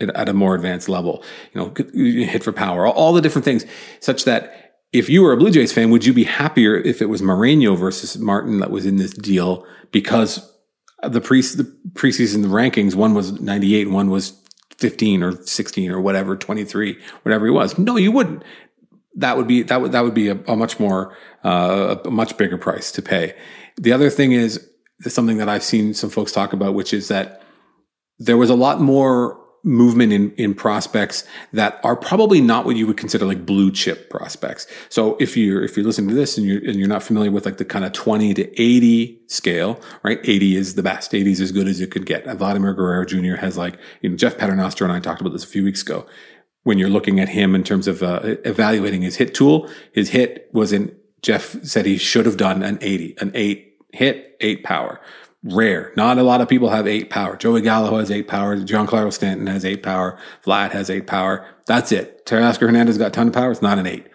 at a more advanced level. Hit for power, all the different things, such that if you were a Blue Jays fan, would you be happier if it was Moreno versus Martin that was in this deal? Because the preseason rankings, one was 98 and one was 15 or 16 or whatever, 23, whatever he was. No, you wouldn't. That would be a much more, a much bigger price to pay. The other thing is something that I've seen some folks talk about, which is that there was a lot more movement in prospects that are probably not what you would consider like blue chip prospects. So if you're listening to this and you're not familiar with like the kind of 20 to 80 scale, right? 80 is the best. 80 is as good as you could get. Vladimir Guerrero Jr. has Jeff Paternoster and I talked about this a few weeks ago. When you're looking at him in terms of evaluating his hit tool, his hit was Jeff said he should have done an 80, an 8 hit, 8 power. Rare. Not a lot of people have 8 power. Joey Gallo has 8 power. Giancarlo Stanton has 8 power. Vlad has 8 power. That's it. Teoscar Hernandez got a ton of power. It's not an 8.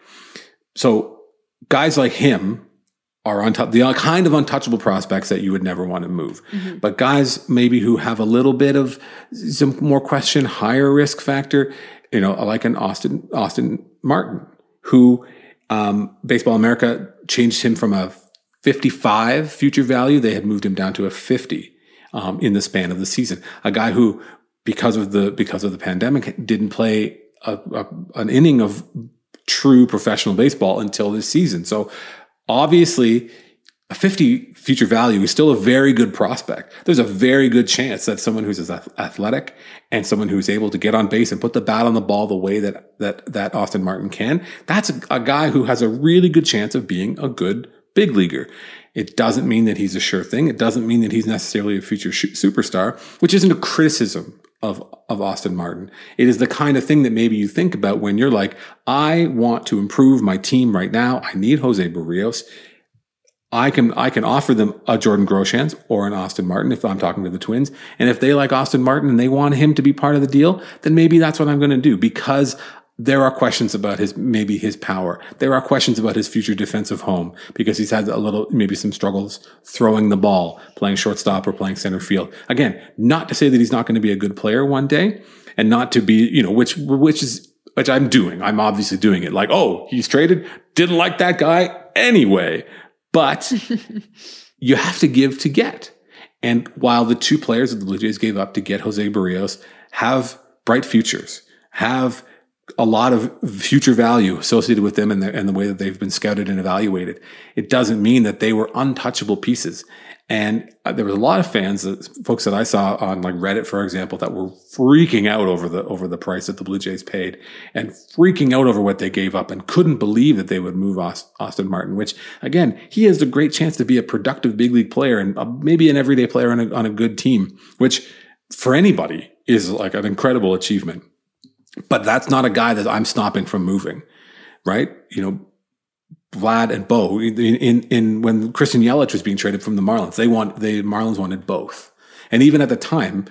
So guys like him are the kind of untouchable prospects that you would never want to move. Mm-hmm. But guys maybe who have a little bit of some more question, higher risk factor, like an Austin Martin, who Baseball America changed him from a 55 future value. They had moved him down to a 50 in the span of the season. A guy who, because of the pandemic, didn't play an inning of true professional baseball until this season. So obviously, a 50 future value is still a very good prospect. There's a very good chance that someone who's as athletic and someone who's able to get on base and put the bat on the ball the way that Austin Martin can, that's a guy who has a really good chance of being a good big leaguer. It doesn't mean that he's a sure thing. It doesn't mean that he's necessarily a future superstar, which isn't a criticism of Austin Martin. It is the kind of thing that maybe you think about when you're like, I want to improve my team right now. I need Jose Barrios. I can offer them a Jordan Groshans or an Austin Martin if I'm talking to the Twins. And if they like Austin Martin and they want him to be part of the deal, then maybe that's what I'm going to do, because there are questions about his power. There are questions about his future defensive home, because he's had maybe some struggles throwing the ball, playing shortstop or playing center field. Again, not to say that he's not going to be a good player one day, and not to be, which I'm doing. I'm obviously doing it. Like, oh, he's traded. Didn't like that guy anyway. But you have to give to get. And while the two players that the Blue Jays gave up to get Jose Barrios have bright futures, have a lot of future value associated with them and the way that they've been scouted and evaluated, it doesn't mean that they were untouchable pieces. And there was a lot of fans, folks that I saw on like Reddit, for example, that were freaking out over the price that the Blue Jays paid, and freaking out over what they gave up, and couldn't believe that they would move Austin Martin, which again, he has a great chance to be a productive big league player and maybe an everyday player on a good team, which for anybody is like an incredible achievement. But that's not a guy that I'm stopping from moving, right? Vlad and Bo, in when Christian Yelich was being traded from the Marlins, the Marlins wanted both. And even at the time,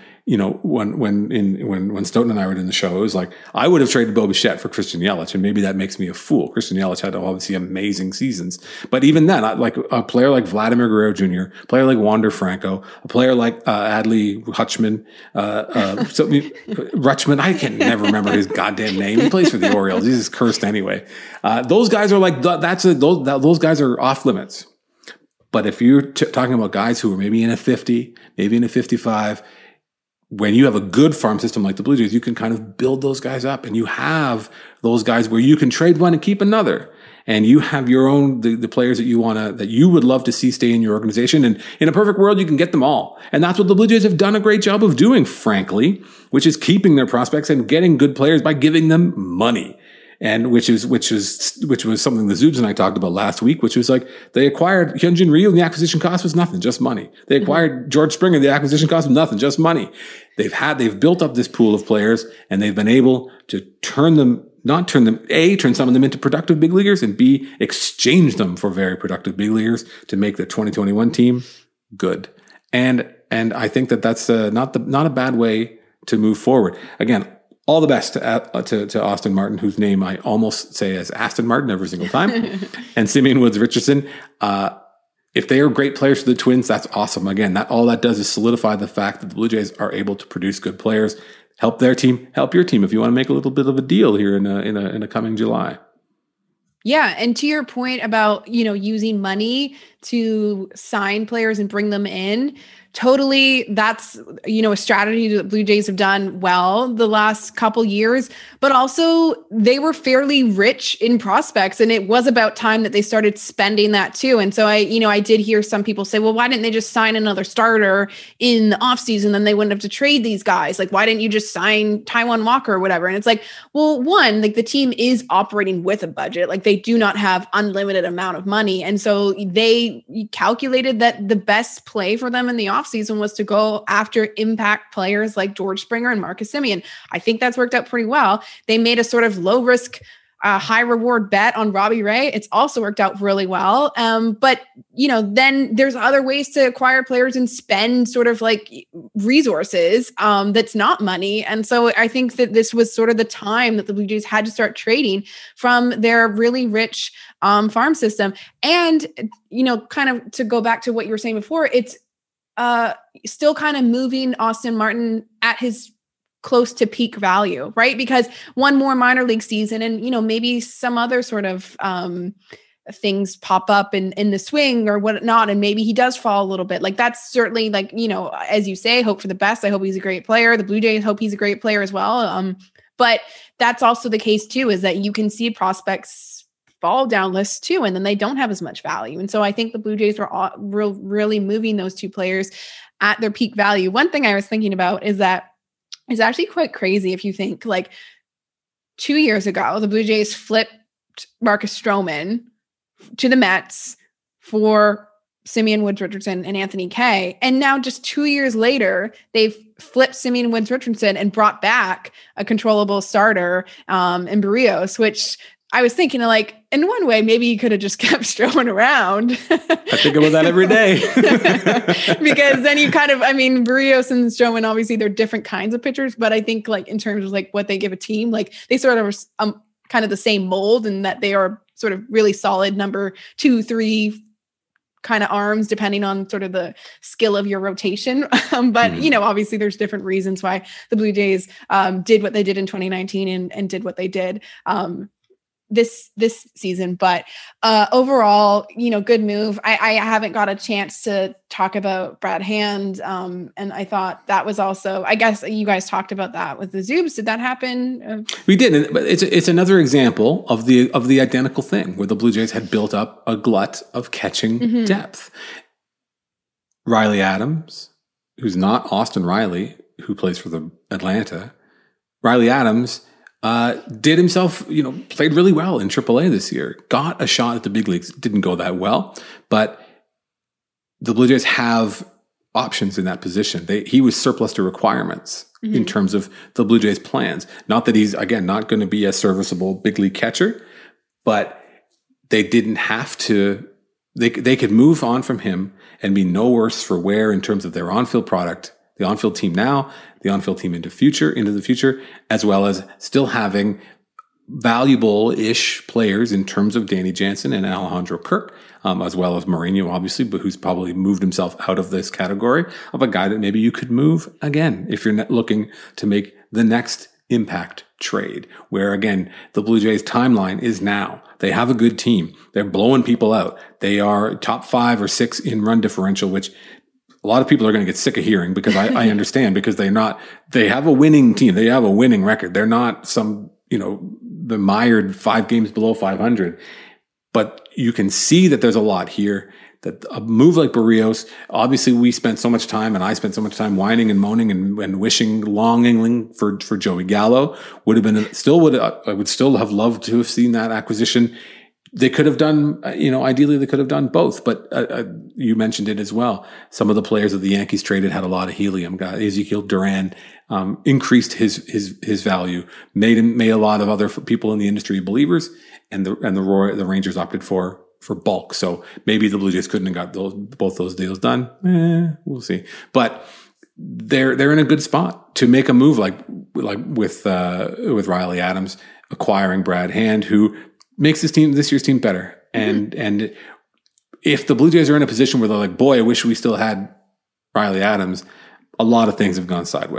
when Stoughton and I were in the show, it was like, I would have traded Bo Bichette for Christian Yelich, and maybe that makes me a fool. Christian Yelich had obviously amazing seasons. But even then, like a player like Vladimir Guerrero Jr., a player like Wander Franco, a player like Adley Rutschman, Rutschman, I can never remember his goddamn name. He plays for the Orioles. He's just cursed anyway. Those guys are like, those guys are off limits. But if you're talking about guys who are maybe in a 50, maybe in a 55, when you have a good farm system like the Blue Jays, you can kind of build those guys up, and you have those guys where you can trade one and keep another. And you have your own, the players that you would love to see stay in your organization. And in a perfect world, you can get them all. And that's what the Blue Jays have done a great job of doing, frankly, which is keeping their prospects and getting good players by giving them money. And which was something the Zoobs and I talked about last week, which was like, they acquired Hyunjin Ryu and the acquisition cost was nothing, just money. They acquired George Springer, the acquisition cost was nothing, just money. They've built up this pool of players, and they've been able to turn some of them into productive big leaguers, and B, exchange them for very productive big leaguers to make the 2021 team good. And I think that's not a bad way to move forward. Again, all the best to Austin Martin, whose name I almost say as Aston Martin every single time, and Simeon Woods Richardson. If they are great players for the Twins, that's awesome. Again, all that does is solidify the fact that the Blue Jays are able to produce good players. help their team, help your team if you want to make a little bit of a deal here in a coming July. Yeah. And to your point about, using money to sign players and bring them in, totally. That's, a strategy that Blue Jays have done well the last couple years, but also they were fairly rich in prospects, and it was about time that they started spending that too. And so I did hear some people say, well, why didn't they just sign another starter in the offseason? Then they wouldn't have to trade these guys. Like, why didn't you just sign Taijuan Walker or whatever? And it's like, well, one, like the team is operating with a budget. Like they do not have unlimited amount of money. And so they calculated that the best play for them in the offseason was to go after impact players like George Springer and Marcus Semien. I think that's worked out pretty well. They made a sort of low risk, high reward bet on Robbie Ray. It's also worked out really well. But then there's other ways to acquire players and spend sort of like resources that's not money. And so I think that this was sort of the time that the Blue Jays had to start trading from their really rich farm system. And, kind of to go back to what you were saying before, it's still kind of moving Austin Martin at his close to peak value, right? Because one more minor league season and, maybe some other sort of things pop up in the swing or whatnot. And maybe he does fall a little bit. Like that's certainly like, as you say, hope for the best. I hope he's a great player. The Blue Jays hope he's a great player as well. But that's also the case too, is that you can see prospects fall down lists too, and then they don't have as much value. And so I think the Blue Jays were really moving those two players at their peak value. One thing I was thinking about is that it's actually quite crazy if you think like 2 years ago, the Blue Jays flipped Marcus Stroman to the Mets for Simeon Woods Richardson and Anthony Kay. And now just 2 years later, they've flipped Simeon Woods Richardson and brought back a controllable starter in Barrios, which I was thinking like, in one way, maybe you could have just kept Stroman around. I think about that every day. Because then you kind of, Barrios and Stroman, obviously they're different kinds of pitchers, but I think like in terms of like what they give a team, like they sort of are kind of the same mold in that they are sort of really solid number 2, 3 kind of arms, depending on sort of the skill of your rotation. But, obviously there's different reasons why the Blue Jays did what they did in 2019 and did what they did this season. But overall, good move. I haven't got a chance to talk about Brad Hand. And I thought that was also, I guess you guys talked about that with the Zoobs. Did that happen? We did, but it's another example of the identical thing where the Blue Jays had built up a glut of catching depth. Riley Adams, who's not Austin Riley, who plays for the Atlanta. Riley Adams did himself, played really well in AAA this year, got a shot at the big leagues. Didn't go that well, but the Blue Jays have options in that position. He was surplus to requirements in terms of the Blue Jays' plans. Not that he's, again, not going to be a serviceable big league catcher, but they didn't have to, they could move on from him and be no worse for wear in terms of their on-field product, the on-field team now, the on-field team into the future, as well as still having valuable-ish players in terms of Danny Jansen and Alejandro Kirk, as well as Mourinho, obviously, but who's probably moved himself out of this category of a guy that maybe you could move again if you're not looking to make the next impact trade, where, again, the Blue Jays' timeline is now. They have a good team. They're blowing people out. They are top 5 or 6 in run differential, which a lot of people are going to get sick of hearing because I understand, because they have a winning team. They have a winning record. They're not some, the mired 5 games below 500, but you can see that there's a lot here. That a move like Barrios, obviously we spent so much time, and I spent so much time whining and moaning and wishing, longing for Joey Gallo. I would still have loved to have seen that acquisition. They could have done, ideally they could have done both, but you mentioned it as well. Some of the players that the Yankees traded had a lot of helium. Ezekiel Duran increased his value, made a lot of other people in the industry believers, and the Rangers opted for bulk. So maybe the Blue Jays couldn't have got both those deals done. We'll see. But they're in a good spot to make a move like with Riley Adams acquiring Brad Hand, who makes this year's team better. And if the Blue Jays are in a position where they're like, boy, I wish we still had Riley Adams, a lot of things have gone sideways.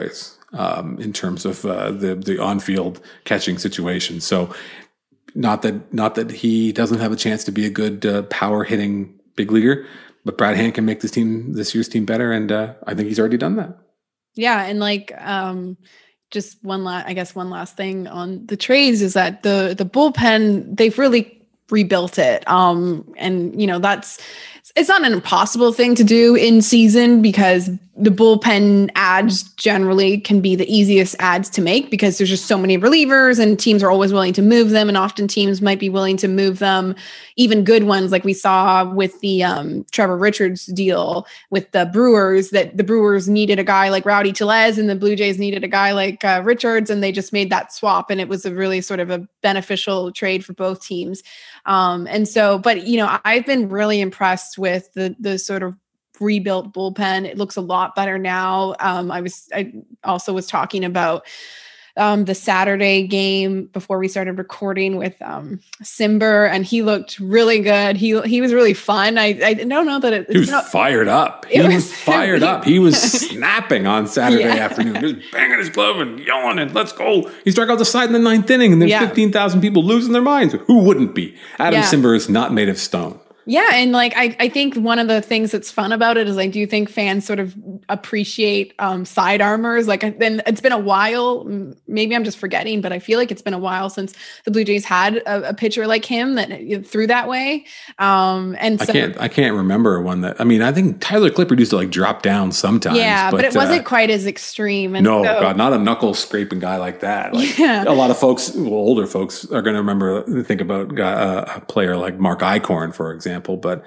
in terms of the on-field catching situation. So not that he doesn't have a chance to be a good power hitting big leaguer, but Brad Hand can make this year's team better, and I think he's already done that. Yeah, and like just one last thing on the trades is that the bullpen, they've really rebuilt it, and you know it's not an impossible thing to do in season, because the bullpen ads generally can be the easiest ads to make because there's just so many relievers and teams are always willing to move them. And often teams might be willing to move them, even good ones, like we saw with the Trevor Richards deal with the Brewers, that the Brewers needed a guy like Rowdy Tellez and the Blue Jays needed a guy like Richards, and they just made that swap. And it was a really sort of a beneficial trade for both teams. And so, but you know, I've been really impressed with the sort of rebuilt bullpen. It looks a lot better now. I also was talking about the Saturday game before we started recording with Cimber, and he looked really good. He was really fun. I don't know that he was fired up. He was fired up. He was snapping on Saturday afternoon, just banging his glove and yelling and let's go. He struck out the side in the 9th inning, and there's 15,000 people losing their minds. Who wouldn't be? Adam Cimber is not made of stone. Yeah. And like, I think one of the things that's fun about it is I do think fans sort of appreciate side armors. Like, then it's been a while, maybe I'm just forgetting, but I feel like it's been a while since the Blue Jays had a pitcher like him that threw that way. And so I can't remember one that, I mean, I think Tyler Clippard used to like drop down sometimes. Yeah, but it wasn't quite as extreme. And God, not a knuckle scraping guy like that. Like, a lot of folks, older folks are going to think about a player like Mark Eichhorn, for example. But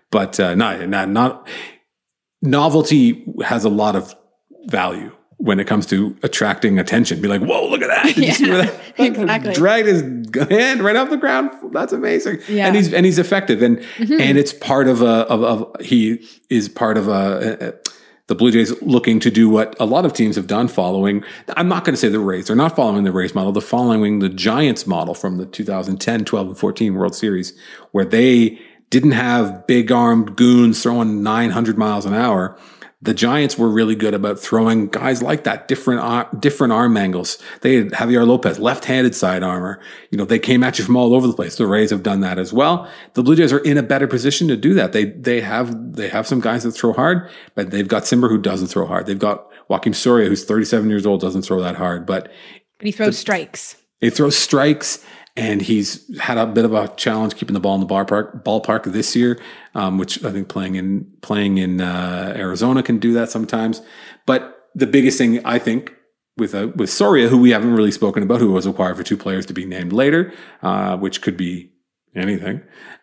not novelty has a lot of value when it comes to attracting attention. Be like, whoa, look at that! Did you see where that exactly dragged his hand right off the ground? That's amazing. Yeah. And he's effective, and it's part of he is part of the Blue Jays looking to do what a lot of teams have done, following, I'm not going to say the Rays, they're not following the Rays model, they're following the Giants model from the 2010, 12, and 14 World Series, where they didn't have big armed goons throwing 900 miles an hour. The Giants were really good about throwing guys like that, different arm angles. They had Javier Lopez, left-handed side armor. You know, they came at you from all over the place. The Rays have done that as well. The Blue Jays are in a better position to do that. They have some guys that throw hard, but they've got Cimber who doesn't throw hard. They've got Joakim Soria, who's 37 years old, doesn't throw that hard, but he throws strikes. He throws strikes. And he's had a bit of a challenge keeping the ball in the ballpark this year, which I think playing in Arizona can do that sometimes. But the biggest thing I think with Soria, who we haven't really spoken about, who was acquired for 2 players to be named later, which could be anything,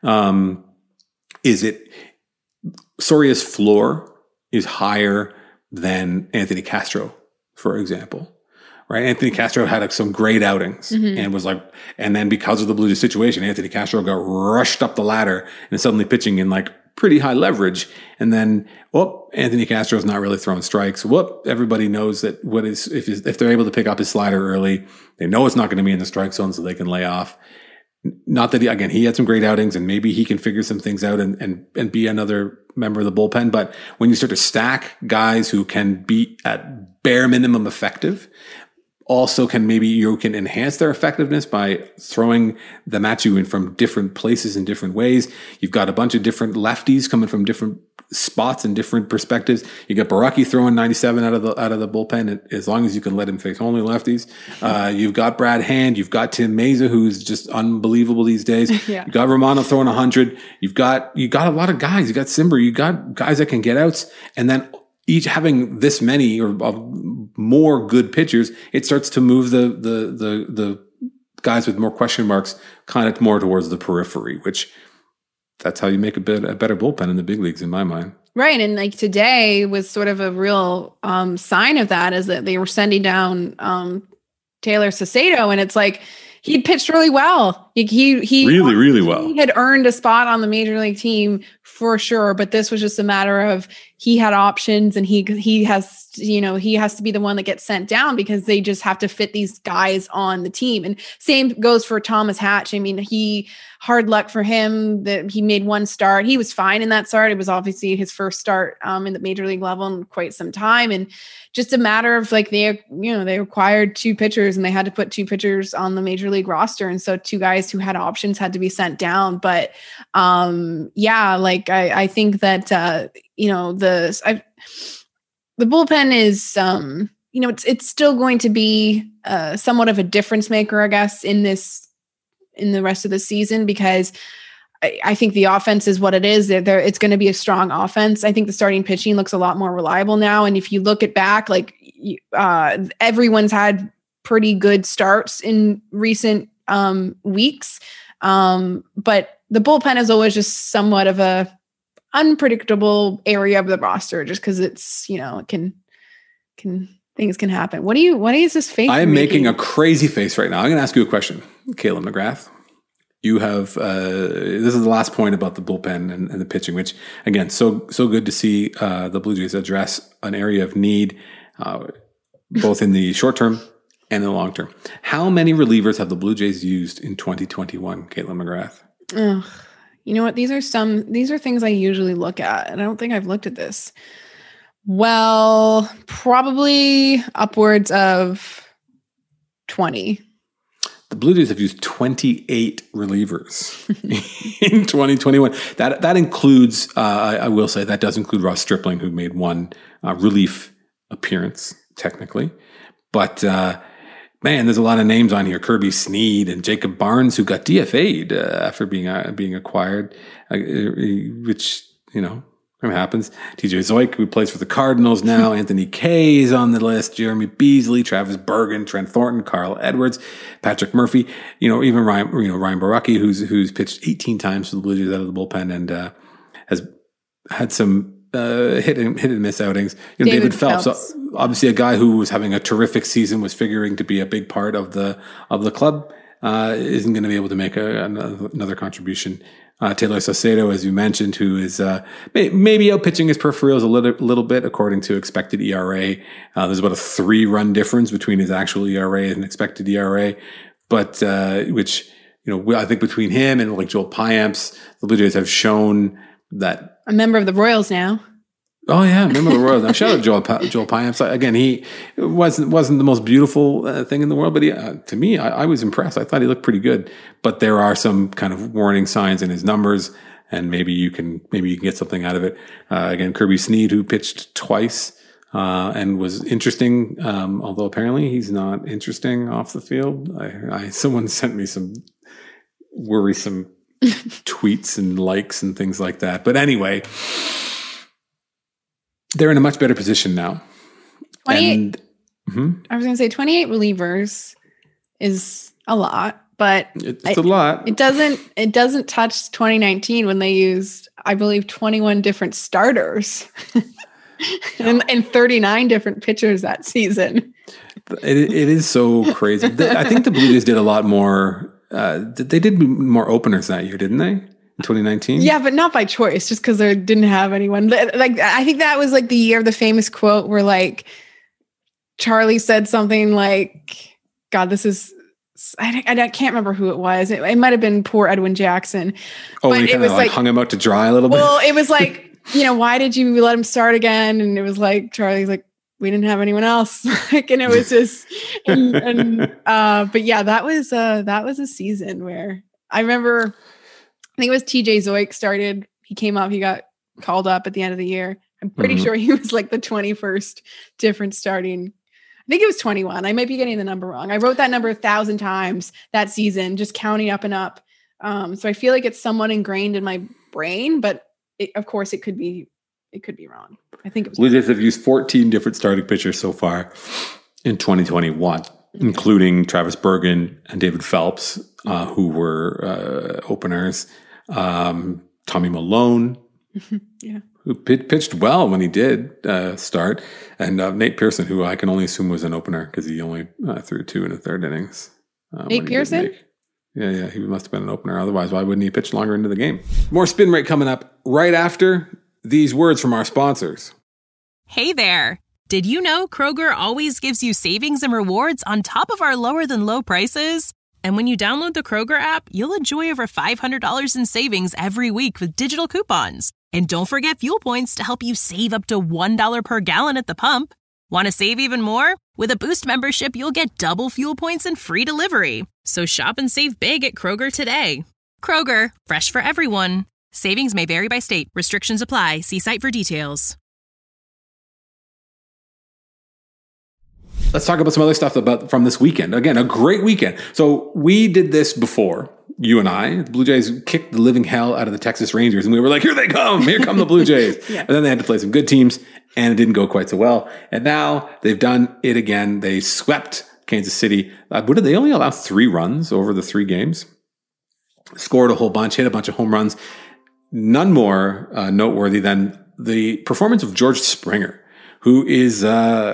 is Soria's floor is higher than Anthony Castro, for example. Right, Anthony Castro had some great outings and was like, and then because of the Blue Jays situation, Anthony Castro got rushed up the ladder and suddenly pitching in like pretty high leverage. And then, Anthony Castro's not really throwing strikes. Everybody knows that if they're able to pick up his slider early, they know it's not going to be in the strike zone, so they can lay off. Not that he had some great outings and maybe he can figure some things out and be another member of the bullpen. But when you start to stack guys who can be at bare minimum effective, also you can enhance their effectiveness by throwing them at you in from different places in different ways. You've got a bunch of different lefties coming from different spots and different perspectives. You got Baraki throwing 97 out of the bullpen, as long as you can let him face only lefties. You've got Brad Hand, you've got Tim Meza, who's just unbelievable these days. You've got Romano throwing 100. You got a lot of guys. You got Cimber. You got guys that can get outs, and then each having this many or more good pitchers, it starts to move the guys with more question marks kind of more towards the periphery, which that's how you make a better bullpen in the big leagues, in my mind. Right. And like today was sort of a real sign of that, is that they were sending down Taylor Saucedo, and it's like, he'd pitched really well. He really well. He had earned a spot on the major league team for sure. But this was just a matter of he had options, and he has, he has to be the one that gets sent down because they just have to fit these guys on the team. And same goes for Thomas Hatch. I mean, hard luck for him that he made one start. He was fine in that start. It was obviously his first start in the major league level in quite some time. And just a matter of like, they acquired 2 pitchers and they had to put 2 pitchers on the major league roster. And so 2 guys who had options had to be sent down. But I think that, the bullpen is, it's still going to be somewhat of a difference maker, I guess, in the rest of the season, because I think the offense is what it is. It's going to be a strong offense. I think the starting pitching looks a lot more reliable now. And if you look at back, everyone's had pretty good starts in recent weeks. But the bullpen is always just somewhat of a unpredictable area of the roster, just because it's, things can happen. What is this face? I am making a crazy face right now. I'm going to ask you a question, Caleb McGrath. You have this is the last point about the bullpen and the pitching, which again, so good to see the Blue Jays address an area of need, both in the short term and in the long term. How many relievers have the Blue Jays used in 2021, Caitlin McGrath? You know what? These are things I usually look at, and I don't think I've looked at this. Well, probably upwards of 20. The Blue Jays have used 28 relievers in 2021. That includes, I will say, that does include Ross Stripling, who made one relief appearance, technically. But, man, there's a lot of names on here. Kirby Snead and Jacob Barnes, who got DFA'd after being acquired, which, happens. TJ Zoik, who plays for the Cardinals now. Anthony Kay is on the list. Jeremy Beasley, Travis Bergen, Trent Thornton, Carl Edwards, Patrick Murphy. Even Ryan Baracki, who's pitched 18 times for the Blue Jays out of the bullpen and has had some hit and miss outings. David Phelps, obviously a guy who was having a terrific season, was figuring to be a big part of the club, isn't going to be able to make another contribution. Taylor Saucedo, as you mentioned, who is maybe outpitching his peripherals a little bit, according to expected ERA. There's about a 3-run difference between his actual ERA and expected ERA, but which I think between him and like Joel Payamps, the Blue Jays have shown that a member of the Royals now. Oh yeah, member of the Royals. Now shout out Joel Payamps. Again, he wasn't the most beautiful thing in the world, but to me, I was impressed. I thought he looked pretty good. But there are some kind of warning signs in his numbers, and maybe you can get something out of it. Again, Kirby Snead, who pitched twice and was interesting, although apparently he's not interesting off the field. Someone sent me some worrisome tweets and likes and things like that. But anyway, they're in a much better position now. 28. I was going to say 28 relievers is a lot, but it's a lot. It doesn't touch 2019 when they used, I believe, 21 different starters and 39 different pitchers that season. It is so crazy. I think the Blue Jays did a lot more. They did more openers that year, didn't they? In 2019? Yeah, but not by choice, just because they didn't have anyone. Like, I think that was like the year of the famous quote where like Charlie said something like, God, this is, I can't remember who it was. It might have been poor Edwin Jackson. Oh, but it was like hung him out to dry a little bit? Well, it was like, why did you let him start again? And it was like, Charlie's like, we didn't have anyone else. And it was just, but yeah, that was a season where I remember, I think it was TJ Zoik started. He came up, he got called up at the end of the year. I'm pretty sure he was like the 21st different starting. I think it was 21. I might be getting the number wrong. I wrote that number 1,000 times that season, just counting up and up. So I feel like it's somewhat ingrained in my brain, but of course it could be wrong. I think it was. Blue Jays have used 14 different starting pitchers so far in 2021, including Travis Bergen and David Phelps, who were openers. Tommy Malone, who pitched well when he did start, and Nate Pearson, who I can only assume was an opener because he only threw 2 1/3 innings. Nate Pearson? Yeah. He must have been an opener. Otherwise, why wouldn't he pitch longer into the game? More Spin Rate coming up right after these words from our sponsors. Hey there. Did you know Kroger always gives you savings and rewards on top of our lower than low prices? And when you download the Kroger app, you'll enjoy over $500 in savings every week with digital coupons. And don't forget fuel points to help you save up to $1 per gallon at the pump. Want to save even more? With a Boost membership, you'll get double fuel points and free delivery. So shop and save big at Kroger today. Kroger, fresh for everyone. Savings may vary by state. Restrictions apply. See site for details. Let's talk about some other stuff from this weekend. Again, a great weekend. So we did this before, you and I. The Blue Jays kicked the living hell out of the Texas Rangers, and we were like, here they come. Here come the Blue Jays. And then they had to play some good teams, and it didn't go quite so well. And now they've done it again. They swept Kansas City. What did they only allow 3 runs over the 3 games? Scored a whole bunch, hit a bunch of home runs. None more noteworthy than the performance of George Springer, who is...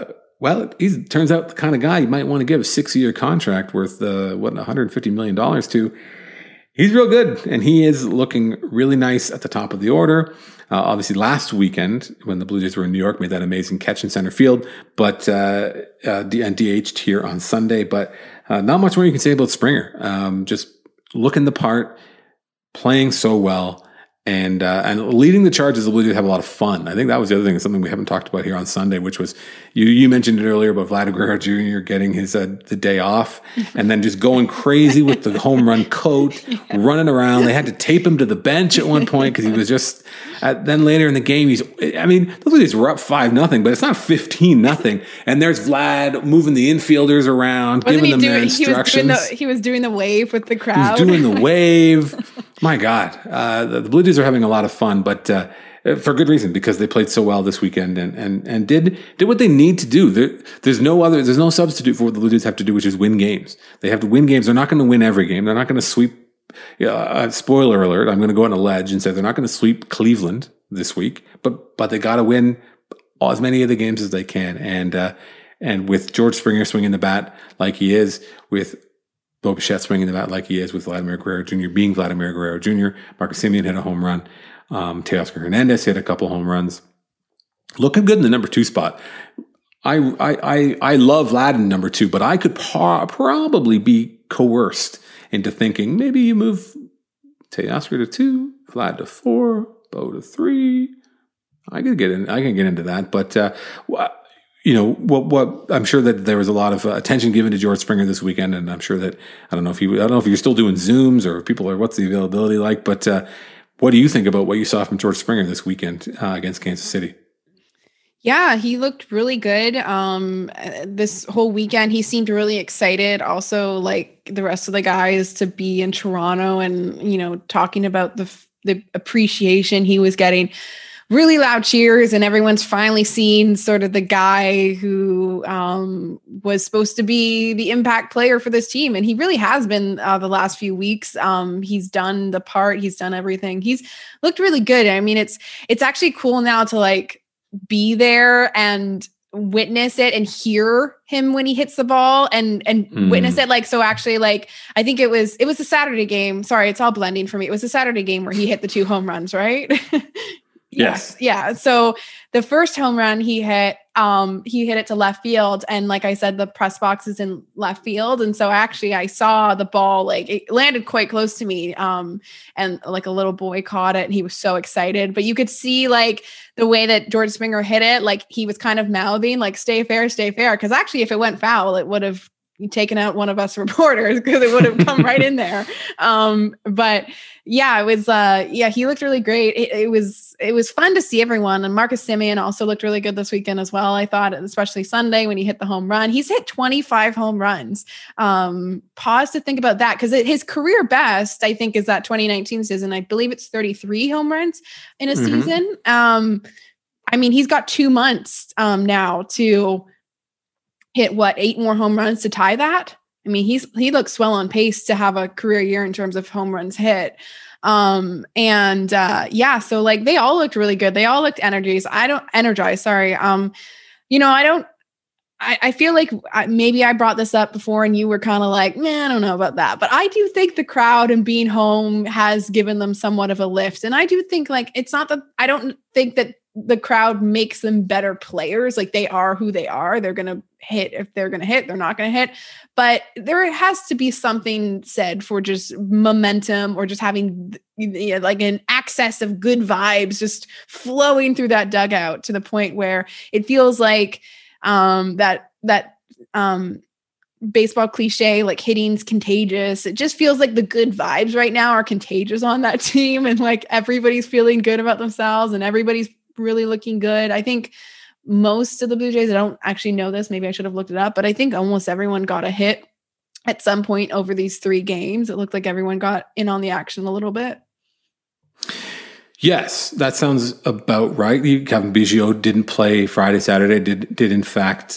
he turns out the kind of guy you might want to give a 6-year contract worth, $150 million to. He's real good, and he is looking really nice at the top of the order. Obviously, last weekend, when the Blue Jays were in New York, made that amazing catch in center field, but and DH'd here on Sunday. But not much more you can say about Springer. Just looking the part, playing so well, and leading the charges. The Blue Jays have a lot of fun. I think that was the other thing, something we haven't talked about here on Sunday, which was you mentioned it earlier about Vladimir Guerrero Jr. getting his the day off and then just going crazy with the home run coat, running around. They had to tape him to the bench at one point because he was just. Then later in the game, the Blue Jays were up 5-0, but it's not 15-0. And there's Vlad moving the infielders around, giving them their instructions. He was doing the wave with the crowd. He was doing the wave. My God, the Blue Jays are having a lot of fun, but for good reason, because they played so well this weekend and did what they need to do. There's no substitute for what the Blue Jays have to do, which is win games. They have to win games. They're not going to win every game. They're not going to sweep. Spoiler alert, I'm going to go on a ledge and say they're not going to sweep Cleveland this week, but they got to win as many of the games as they can. And with George Springer swinging the bat like he is, with Bo Bichette swinging the bat like he is, with Vladimir Guerrero Jr. being Vladimir Guerrero Jr., Marcus Semien hit a home run. Teoscar Hernandez hit a couple home runs. Looking good in the number 2 spot. I love Vlad in number 2, but I could probably be coerced into thinking maybe you move Teoscar to 2, Vlad to 4, Bo to 3. I can get into that, but what I'm sure that there was a lot of attention given to George Springer this weekend, and I'm sure that I don't know if you're still doing Zooms or people are what's the availability like, but what do you think about what you saw from George Springer this weekend against Kansas City? Yeah, he looked really good. This whole weekend, he seemed really excited. Also, like the rest of the guys, to be in Toronto and, talking about the appreciation he was getting. Really loud cheers, and everyone's finally seen sort of the guy who was supposed to be the impact player for this team. And he really has been the last few weeks. He's done the part. He's done everything. He's looked really good. I mean, it's actually cool now to be there and witness it and hear him when he hits the ball and witness it. So actually, I think it was a Saturday game. Sorry, it's all blending for me. It was a Saturday game where he hit the 2 home runs, right? Yes. Yeah. So the first home run he hit it to left field. And like I said, the press box is in left field. And so actually I saw the ball, it landed quite close to me. And a little boy caught it and he was so excited, but you could see the way that George Springer hit it, he was kind of mouthing, stay fair, stay fair. Cause actually if it went foul, it would have taken out one of us reporters because it would have come right in there. But yeah, it was, he looked really great. It was fun to see everyone. And Marcus Semien also looked really good this weekend as well. I thought, especially Sunday when he hit the home run, he's hit 25 home runs. Pause to think about that. Cause his career best, I think, is that 2019 season. I believe it's 33 home runs in a season. He's got 2 months now to hit 8 more home runs to tie that. I mean, he looks well on pace to have a career year in terms of home runs hit. So they all looked really good. They all looked energized. I I feel like maybe I brought this up before and you were kind of like, man, I don't know about that. But I do think the crowd and being home has given them somewhat of a lift. And I do think like, it's not that I don't think that the crowd makes them better players. Like they are who they are. They're going to hit if they're going to hit, they're not going to hit. But there has to be something said for just momentum or just having like an access of good vibes just flowing through that dugout to the point where it feels like that baseball cliche, like hitting's contagious. It just feels like the good vibes right now are contagious on that team. And like everybody's feeling good about themselves and everybody's really looking good. I think most of the Blue Jays, I don't actually know this, maybe I should have looked it up, but I think almost everyone got a hit at some point over these 3 games. It looked like everyone got in on the action a little bit. Yes, that sounds about right. Kevin Biggio didn't play Friday, Saturday. Did in fact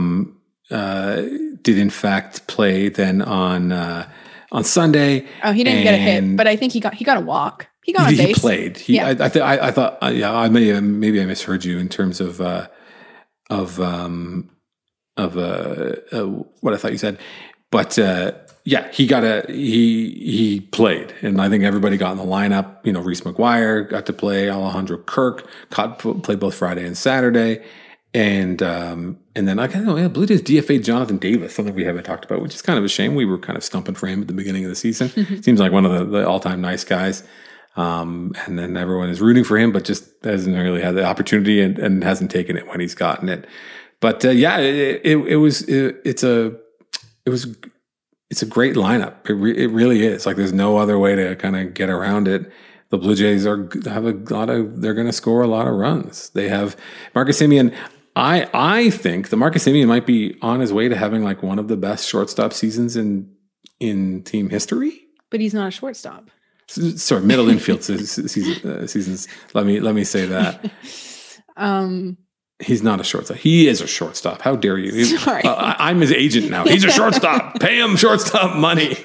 play then on Sunday. Oh, he didn't get a hit, but I think he got a walk. He got on base. He played. I thought maybe I misheard you in terms of what I thought you said, but he played, and I think everybody got in the lineup. You know, Reese McGuire got to play. Alejandro Kirk played both Friday and Saturday, and then Blue Jays DFA Jonathan Davis, something we haven't talked about, which is kind of a shame. We were kind of stumping for him at the beginning of the season. Seems like one of the all-time nice guys. And then everyone is rooting for him, but just hasn't really had the opportunity and hasn't taken it when he's gotten it. But it's a great lineup. It really is. Like there's no other way to kind of get around it. The Blue Jays they're going to score a lot of runs. They have Marcus Semien. I think the Marcus Semien might be on his way to having like one of the best shortstop seasons in team history. But he's not a shortstop. Sorry, middle infield seasons. Let me say that. He's not a shortstop. He is a shortstop. How dare you? Sorry. I'm his agent now. He's a shortstop. Pay him shortstop money.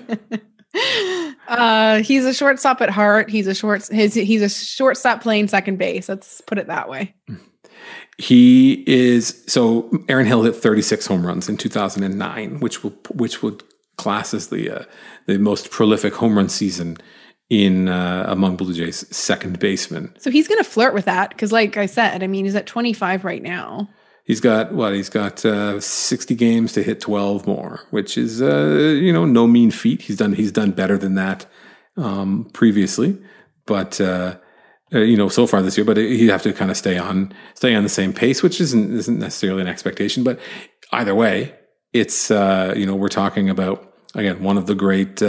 He's a shortstop at heart. He's a shortstop playing second base. Let's put it that way. He is. So Aaron Hill hit 36 home runs in 2009, which would class as the most prolific home run season in among Blue Jays second basemen. So he's going to flirt with that because, like I said, I mean, he's at 25 right now. He's got 60 games to hit 12 more, which is no mean feat. He's done better than that previously, but so far this year. But he'd have to kind of stay on the same pace, which isn't necessarily an expectation. But either way, it's we're talking about again one of the great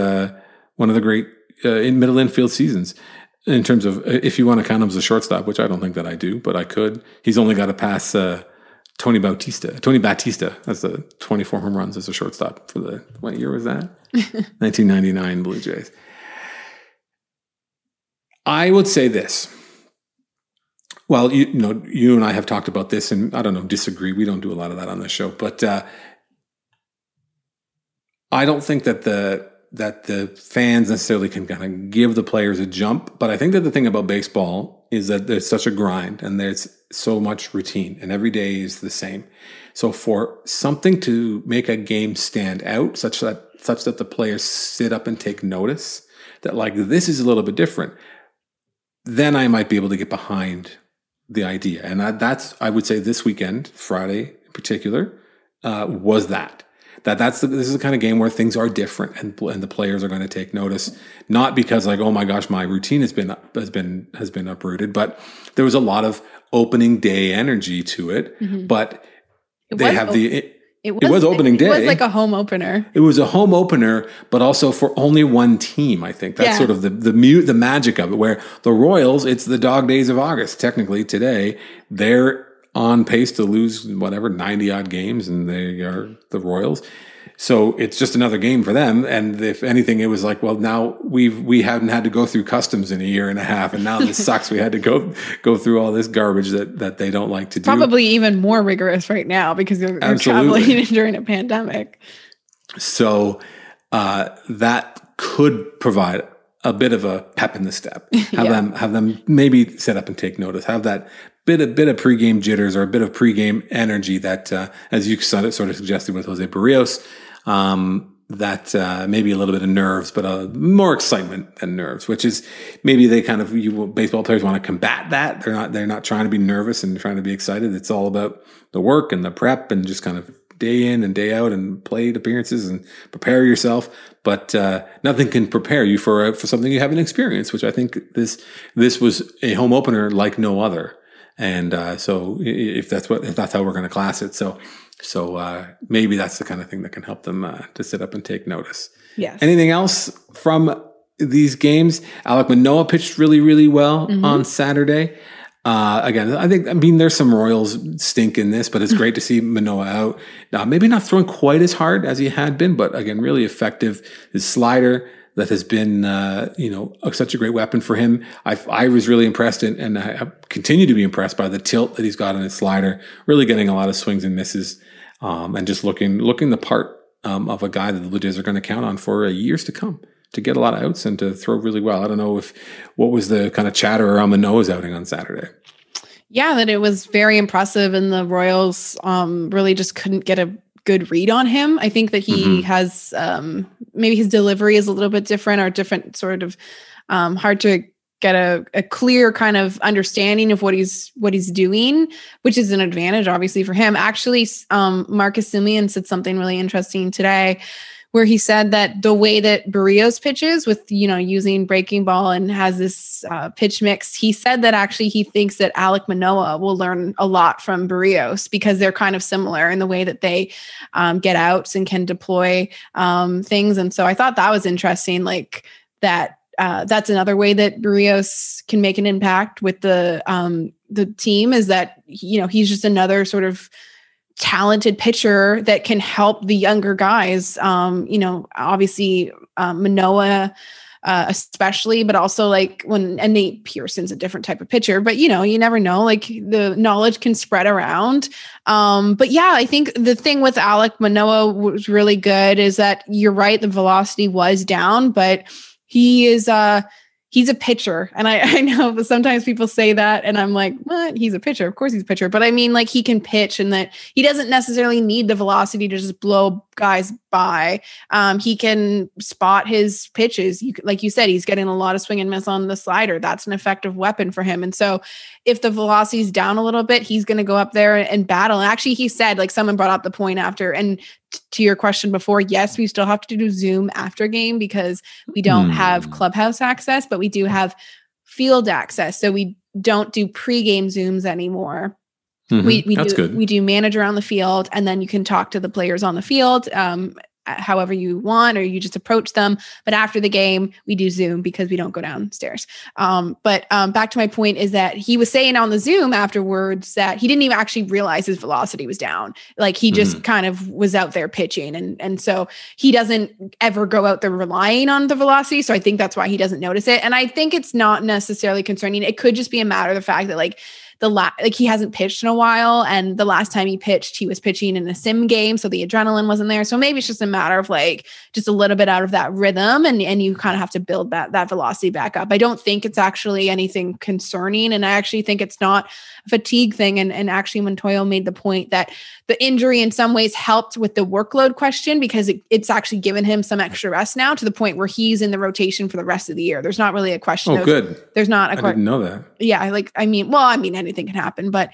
in middle infield seasons in terms of if you want to count him as a shortstop, which I don't think that I do, but I could. He's only got to pass Tony Batista. That's the 24 home runs as a shortstop for what year was that? 1999 Blue Jays. I would say this. Well, you and I have talked about this, and I don't know, disagree. We don't do a lot of that on this show, but I don't think that the fans necessarily can kind of give the players a jump. But I think that the thing about baseball is that there's such a grind and there's so much routine and every day is the same. So for something to make a game stand out such that the players sit up and take notice that like this is a little bit different, then I might be able to get behind the idea. And I would say this weekend, Friday in particular, was that. This is the kind of game where things are different and the players are going to take notice, not because like, oh my gosh, my routine has been uprooted, but there was a lot of opening day energy to it. Mm-hmm. But it was opening day. It was like a home opener. It was a home opener, but also for only one team. I think that's sort of the magic of it. Where the Royals, it's the dog days of August. Technically today, they're on pace to lose 90 odd games, and they are the Royals. So it's just another game for them. And if anything, it was like, well, now we haven't had to go through customs in a year and a half, and now this sucks. We had to go through all this garbage that they don't like to do. Probably even more rigorous right now because you're traveling during a pandemic. So that could provide a bit of a pep in the step. Have them maybe set up and take notice. Have that bit of pregame jitters or a bit of pregame energy that, as you sort of suggested with Jose Barrios, that maybe a little bit of nerves, but more excitement than nerves, which is maybe they kind of baseball players want to combat that. They're not trying to be nervous and trying to be excited. It's all about the work and the prep and just kind of day in and day out and plate appearances and prepare yourself. But nothing can prepare you for something you haven't experienced, which I think this was a home opener like no other. And so if that's how we're going to class it, so maybe that's the kind of thing that can help them to sit up and take notice. Yes. Anything else from these games? Alek Manoah pitched really, really well on Saturday. Again, there's some Royals stink in this, but it's great to see Manoah out. Now, maybe not throwing quite as hard as he had been, but again, really effective. His slider that has been, such a great weapon for him. I was really impressed and I continue to be impressed by the tilt that he's got on his slider, really getting a lot of swings and misses, and just looking the part, of a guy that the Blue Jays are going to count on for years to come, to get a lot of outs and to throw really well. I don't know what was the kind of chatter around Manoah's outing on Saturday. Yeah, that it was very impressive, and the Royals really just couldn't get a good read on him. I think that he has maybe his delivery is a little bit different, or different sort of hard to get a clear kind of understanding of what he's doing, which is an advantage obviously for him. Actually, Marcus Semien said something really interesting today, where he said that the way that Barrios pitches with, using breaking ball and has this pitch mix, he said that actually he thinks that Alek Manoah will learn a lot from Barrios because they're kind of similar in the way that they get outs and can deploy things. And so I thought that was interesting, like that. That's another way that Barrios can make an impact with the team, is that, he's just another sort of talented pitcher that can help the younger guys. Obviously Manoah, especially, but also and Nate Pearson's a different type of pitcher, but you never know, like the knowledge can spread around. But yeah, I think the thing with Alek Manoah was really good is that you're right. The velocity was down, but he's a pitcher. And I know that sometimes people say that and I'm like, what? He's a pitcher. Of course he's a pitcher. But I mean, like, he can pitch, and that he doesn't necessarily need the velocity to just blow guys by. He can spot his pitches. Like you said, he's getting a lot of swing and miss on the slider. That's an effective weapon for him. And so if the velocity is down a little bit, he's going to go up there and battle. And actually he said, like, someone brought up the point after, and to your question before, yes, we still have to do Zoom after game because we don't have clubhouse access, but we do have field access. So we don't do pregame Zooms anymore. We do manage around the field, and then you can talk to the players on the field however you want, or you just approach them. But after the game, we do Zoom because we don't go downstairs. But back to my point is that he was saying on the Zoom afterwards that he didn't even actually realize his velocity was down. Like, he just kind of was out there pitching. And so he doesn't ever go out there relying on the velocity. So I think that's why he doesn't notice it. And I think it's not necessarily concerning. It could just be a matter of the fact that he hasn't pitched in a while, and the last time he pitched, he was pitching in a sim game, so the adrenaline wasn't there. So maybe it's just a matter of just a little bit out of that rhythm, and you kind of have to build that velocity back up. I don't think it's actually anything concerning, and I actually think it's not a fatigue thing. And actually, Montoyo made the point that the injury in some ways helped with the workload question, because it's actually given him some extra rest now, to the point where he's in the rotation for the rest of the year. There's not really a question. Oh, good. There's not a question. I didn't know that. Yeah. Anything can happen, but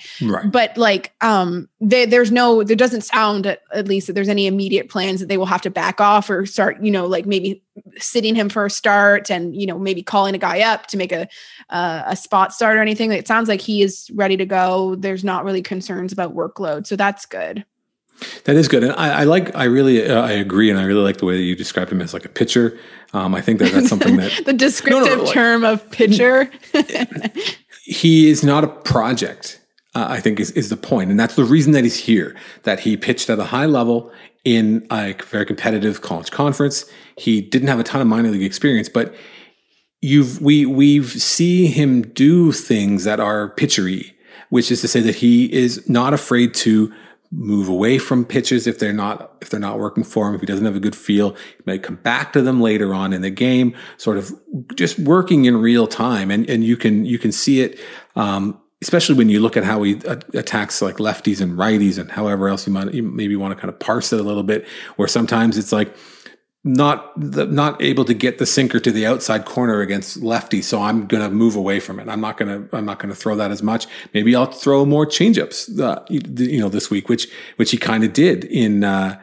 there doesn't sound at least that there's any immediate plans that they will have to back off or start, maybe sitting him for a start and, maybe calling a guy up to make a spot start or anything. It sounds like he is ready to go. There's not really concerns about workload. So that's good. That is good. And I agree. And I really like the way that you described him as like a pitcher. I think that's something that the descriptive term of pitcher. He is not a project, I think is the point. And that's the reason that he's here, that he pitched at a high level in a very competitive college conference. He didn't have a ton of minor league experience, but we've seen him do things that are pitchery, which is to say that he is not afraid to move away from pitches if they're not working for him. If he doesn't have a good feel, he might come back to them later on in the game, sort of just working in real time. And you can see it, especially when you look at how he attacks like lefties and righties and however else you maybe want to kind of parse it a little bit, where sometimes it's like not able to get the sinker to the outside corner against lefty. So I'm going to move away from it. I'm not going to throw that as much. Maybe I'll throw more changeups, this week, which he kind of did in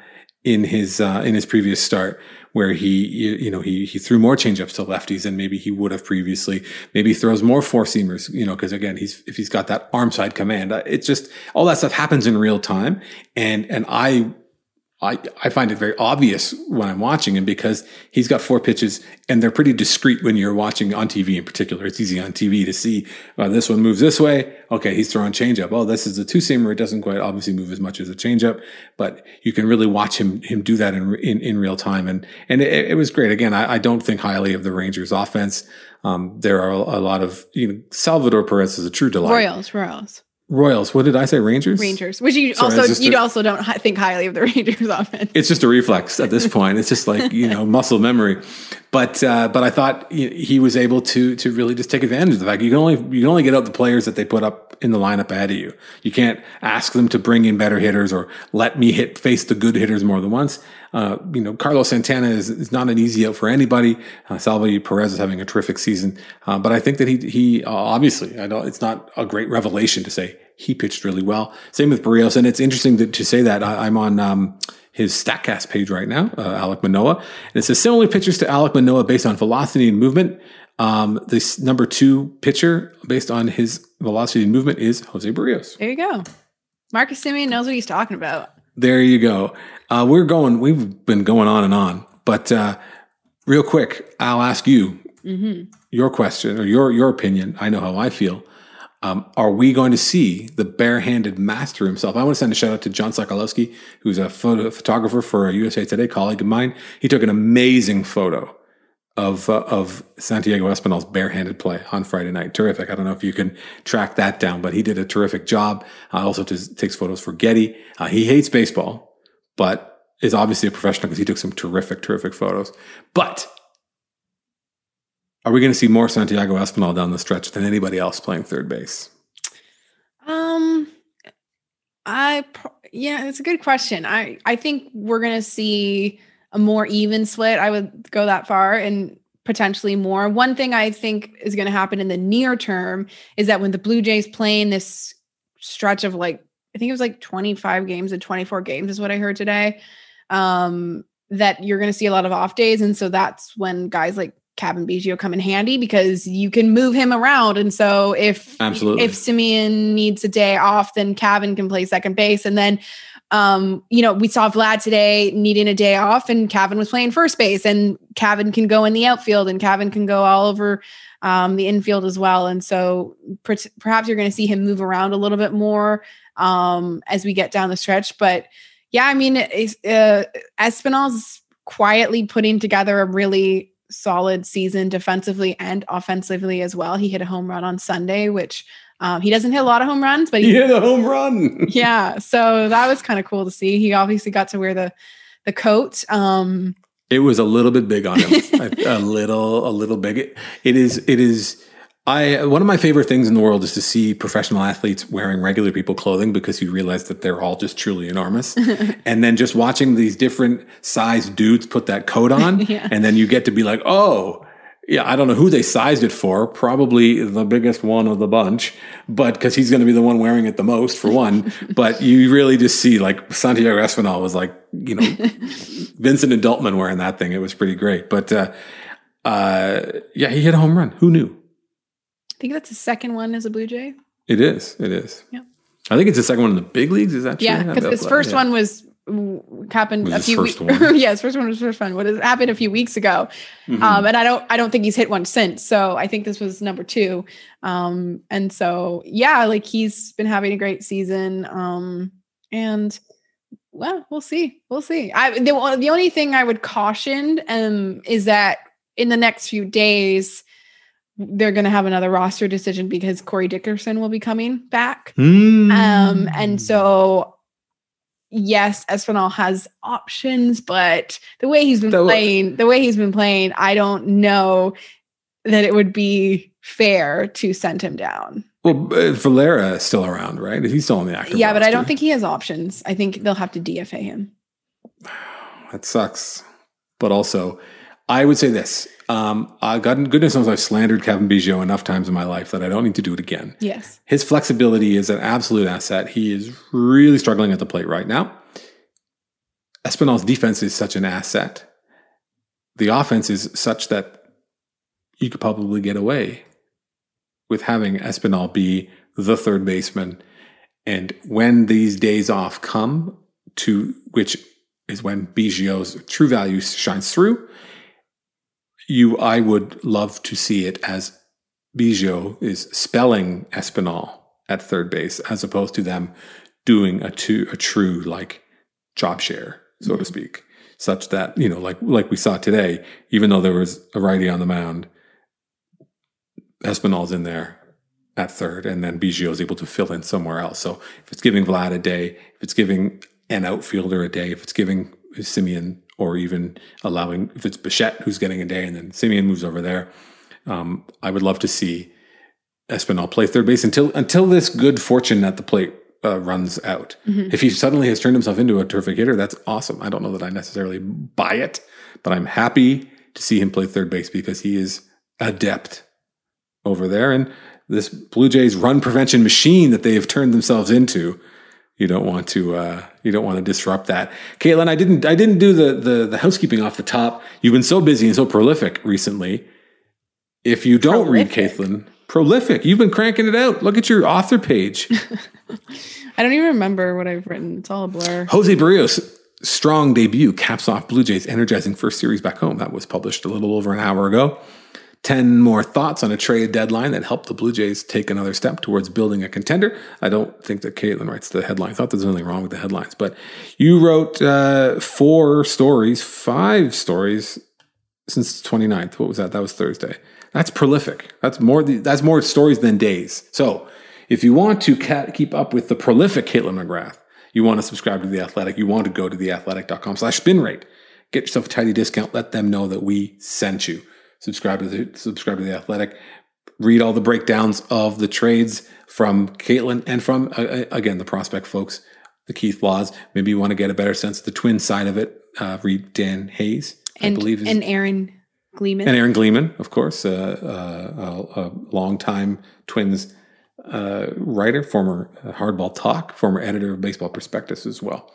his previous start, where he threw more changeups to lefties than maybe he would have previously. Maybe he throws more four seamers, because again, if he's got that arm side command, it's just all that stuff happens in real time. And I find it very obvious when I'm watching him, because he's got four pitches and they're pretty discreet when you're watching on TV in particular. It's easy on TV to see this one moves this way. Okay, he's throwing changeup. Oh, this is a two seamer. It doesn't quite obviously move as much as a changeup, but you can really watch him do that in real time. And it was great. Again, I don't think highly of the Rangers offense. There are a lot of, Salvador Perez is a true delight. Royals. What did I say? Rangers? Which you also don't think highly of the Rangers offense. It's just a reflex at this point. It's just like, muscle memory. But I thought he was able to really just take advantage of the fact you can only get out the players that they put up in the lineup ahead of you. You can't ask them to bring in better hitters or let me face the good hitters more than once. Carlos Santana is not an easy out for anybody. Salvador Perez is having a terrific season. But I think that he obviously, it's not a great revelation to say he pitched really well. Same with Barrios. And it's interesting to say that. I'm on his StatCast page right now, Alek Manoah. And it says similar pitchers to Alek Manoah based on velocity and movement. This number 2 pitcher based on his velocity and movement is Jose Barrios. There you go. Marcus Semien knows what he's talking about. There you go. We've been going on and on, but real quick, I'll ask you your question or your opinion. I know how I feel. Are we going to see the barehanded master himself? I want to send a shout out to John Sokolowski, who's a photographer for a USA Today colleague of mine. He took an amazing photo of Santiago Espinal's barehanded play on Friday night. Terrific. I don't know if you can track that down, but he did a terrific job. Also takes photos for Getty. He hates baseball, but is obviously a professional because he took some terrific photos. But are we going to see more Santiago Espinal down the stretch than anybody else playing third base? Yeah, it's a good question. I think we're going to see a more even split. I would go that far, and potentially more. One thing I think is going to happen in the near term is that when the Blue Jays play in this stretch of I think it was 25 games and 24 games is what I heard today, that you're going to see a lot of off days. And so that's when guys like Cavan Biggio come in handy, because you can move him around. And so if Semien needs a day off, then Cavan can play second base. And then, we saw Vlad today needing a day off, and Cavan was playing first base, and Cavan can go in the outfield, and Cavan can go all over the infield as well. And so perhaps you're going to see him move around a little bit more as we get down the stretch. But yeah, I mean, Espinal's quietly putting together a really solid season defensively and offensively as well. He hit a home run on Sunday, which he doesn't hit a lot of home runs, but he hit a home run. Yeah. So that was kind of cool to see. He obviously got to wear the coat. It was a little bit big on him. a little big. It is. One of my favorite things in the world is to see professional athletes wearing regular people clothing, because you realize that they're all just truly enormous. And then just watching these different sized dudes put that coat on, yeah. And then you get to be like, oh, yeah, I don't know who they sized it for. Probably the biggest one of the bunch, but because he's going to be the one wearing it the most, for one. But you really just see Santiago Espinal was Vincent and Daltman wearing that thing. It was pretty great. But yeah, he hit a home run. Who knew? I think that's the second one as a Blue Jay. It is. Yeah. I think it's the second one in the big leagues. Is that true? Yeah, because his first one happened a few weeks. Yeah, his first one was first one. What happened a few weeks ago, and I don't think he's hit one since. So I think this was number 2. And so yeah, he's been having a great season. And well, we'll see. The only thing I would caution is that in the next few days, they're going to have another roster decision, because Corey Dickerson will be coming back. And so yes, Espinal has options, but the way he's been playing, I don't know that it would be fair to send him down. Well, Valera is still around, right? He's still on the active roster. But I don't think he has options. I think they'll have to DFA him. That sucks. But also, I would say this. Goodness knows I've slandered Kevin Biggio enough times in my life that I don't need to do it again. Yes. His flexibility is an absolute asset. He is really struggling at the plate right now. Espinal's defense is such an asset. The offense is such that you could probably get away with having Espinal be the third baseman. And when these days off come, to which is when Biggio's true value shines through, I would love to see it as Biggio is spelling Espinal at third base, as opposed to them doing a true like job share, so to speak, such that, like we saw today, even though there was a righty on the mound, Espinal's in there at third, and then Biggio is able to fill in somewhere else. So if it's giving Vlad a day, if it's giving an outfielder a day, if it's giving Simeon, or even allowing, if it's Bichette who's getting a day and then Simeon moves over there, I would love to see Espinal play third base until this good fortune at the plate runs out. If he suddenly has turned himself into a terrific hitter, that's awesome. I don't know that I necessarily buy it, but I'm happy to see him play third base because he is adept over there. And this Blue Jays run prevention machine that they have turned themselves into, you don't want to disrupt that. Caitlin, I didn't do the housekeeping off the top. You've been so busy and so prolific recently. If you don't read Caitlin, prolific, you've been cranking it out. Look at your author page. I don't even remember what I've written. It's all a blur. Jose Barrios' strong debut caps off Blue Jays' energizing first series back home. That was published a little over an hour ago. 10 more thoughts on a trade deadline that helped the Blue Jays take another step towards building a contender. I don't think that Caitlin writes the headline. I thought there's nothing wrong with the headlines, but you wrote 5 stories since the 29th. What was that? That was Thursday. That's prolific. That's more stories than days. So if you want to keep up with the prolific Caitlin McGrath, you want to subscribe to The Athletic, you want to go to theathletic.com/spinrate. Get yourself a tidy discount. Let them know that we sent you. Subscribe to The Athletic. Read all the breakdowns of the trades from Caitlin and from, again, the prospect folks, the Keith Laws. Maybe you want to get a better sense of the twin side of it. Read Dan Hayes, I believe. And Aaron Gleeman. And Aaron Gleeman, of course, a longtime Twins writer, former Hardball Talk, former editor of Baseball Prospectus as well.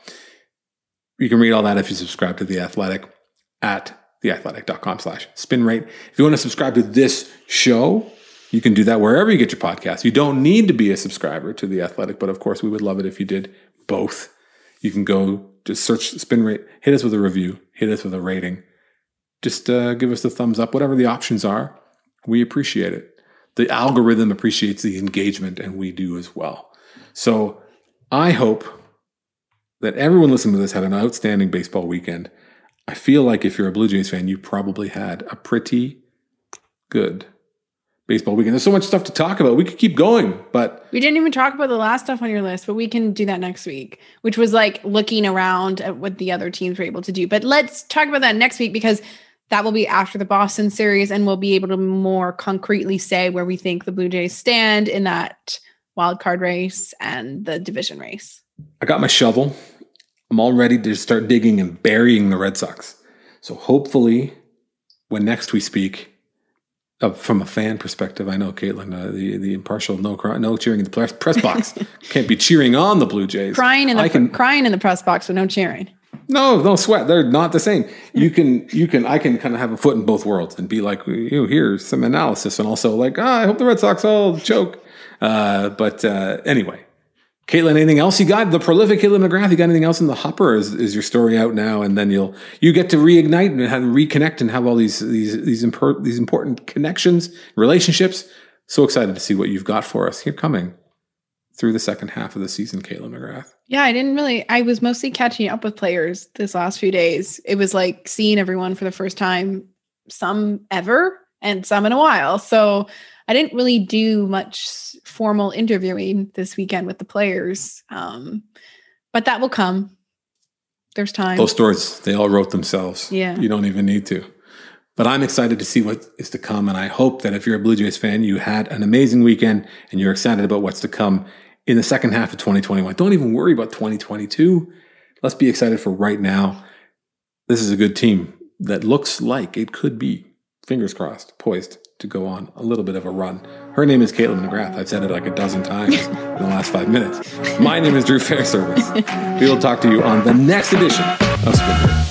You can read all that if you subscribe to The Athletic at theathletic.com/spinrate. If you want to subscribe to this show, you can do that wherever you get your podcasts. You don't need to be a subscriber to The Athletic, but of course we would love it if you did both. You can go just search SpinRate, hit us with a review, hit us with a rating. Just give us the thumbs up, whatever the options are. We appreciate it. The algorithm appreciates the engagement, and we do as well. So I hope that everyone listening to this had an outstanding baseball weekend. I feel like if you're a Blue Jays fan, you probably had a pretty good baseball weekend. There's so much stuff to talk about. We could keep going, but we didn't even talk about the last stuff on your list, but we can do that next week, which was like looking around at what the other teams were able to do. But let's talk about that next week, because that will be after the Boston series, and we'll be able to more concretely say where we think the Blue Jays stand in that wild card race and the division race. I got my shovel. I'm all ready to start digging and burying the Red Sox. So hopefully when next we speak, from a fan perspective, I know, Caitlin, the impartial, no cheering in the press box. Can't be cheering on the Blue Jays. Crying in the press box, but no cheering. No sweat. They're not the same. I can kind of have a foot in both worlds and be like, here's some analysis, and also like, I hope the Red Sox all choke. But anyway. Caitlin, anything else you got? The prolific Caitlin McGrath, you got anything else in the hopper? Is your story out now? And then you get to reignite and reconnect and have all these important connections, relationships. So excited to see what you've got for us here coming through the second half of the season, Caitlin McGrath. Yeah, I was mostly catching up with players this last few days. It was like seeing everyone for the first time, some ever and some in a while. So I didn't really do much formal interviewing this weekend with the players, but that will come. There's time. Those stories, they all wrote themselves. Yeah. You don't even need to. But I'm excited to see what is to come. And I hope that if you're a Blue Jays fan, you had an amazing weekend and you're excited about what's to come in the second half of 2021. Don't even worry about 2022. Let's be excited for right now. This is a good team that looks like it could be, fingers crossed, poised to go on a little bit of a run. Her name is Caitlin McGrath. I've said it like a dozen times in the last 5 minutes. My name is Drew Fairservice. We will talk to you on the next edition of Spin Rate.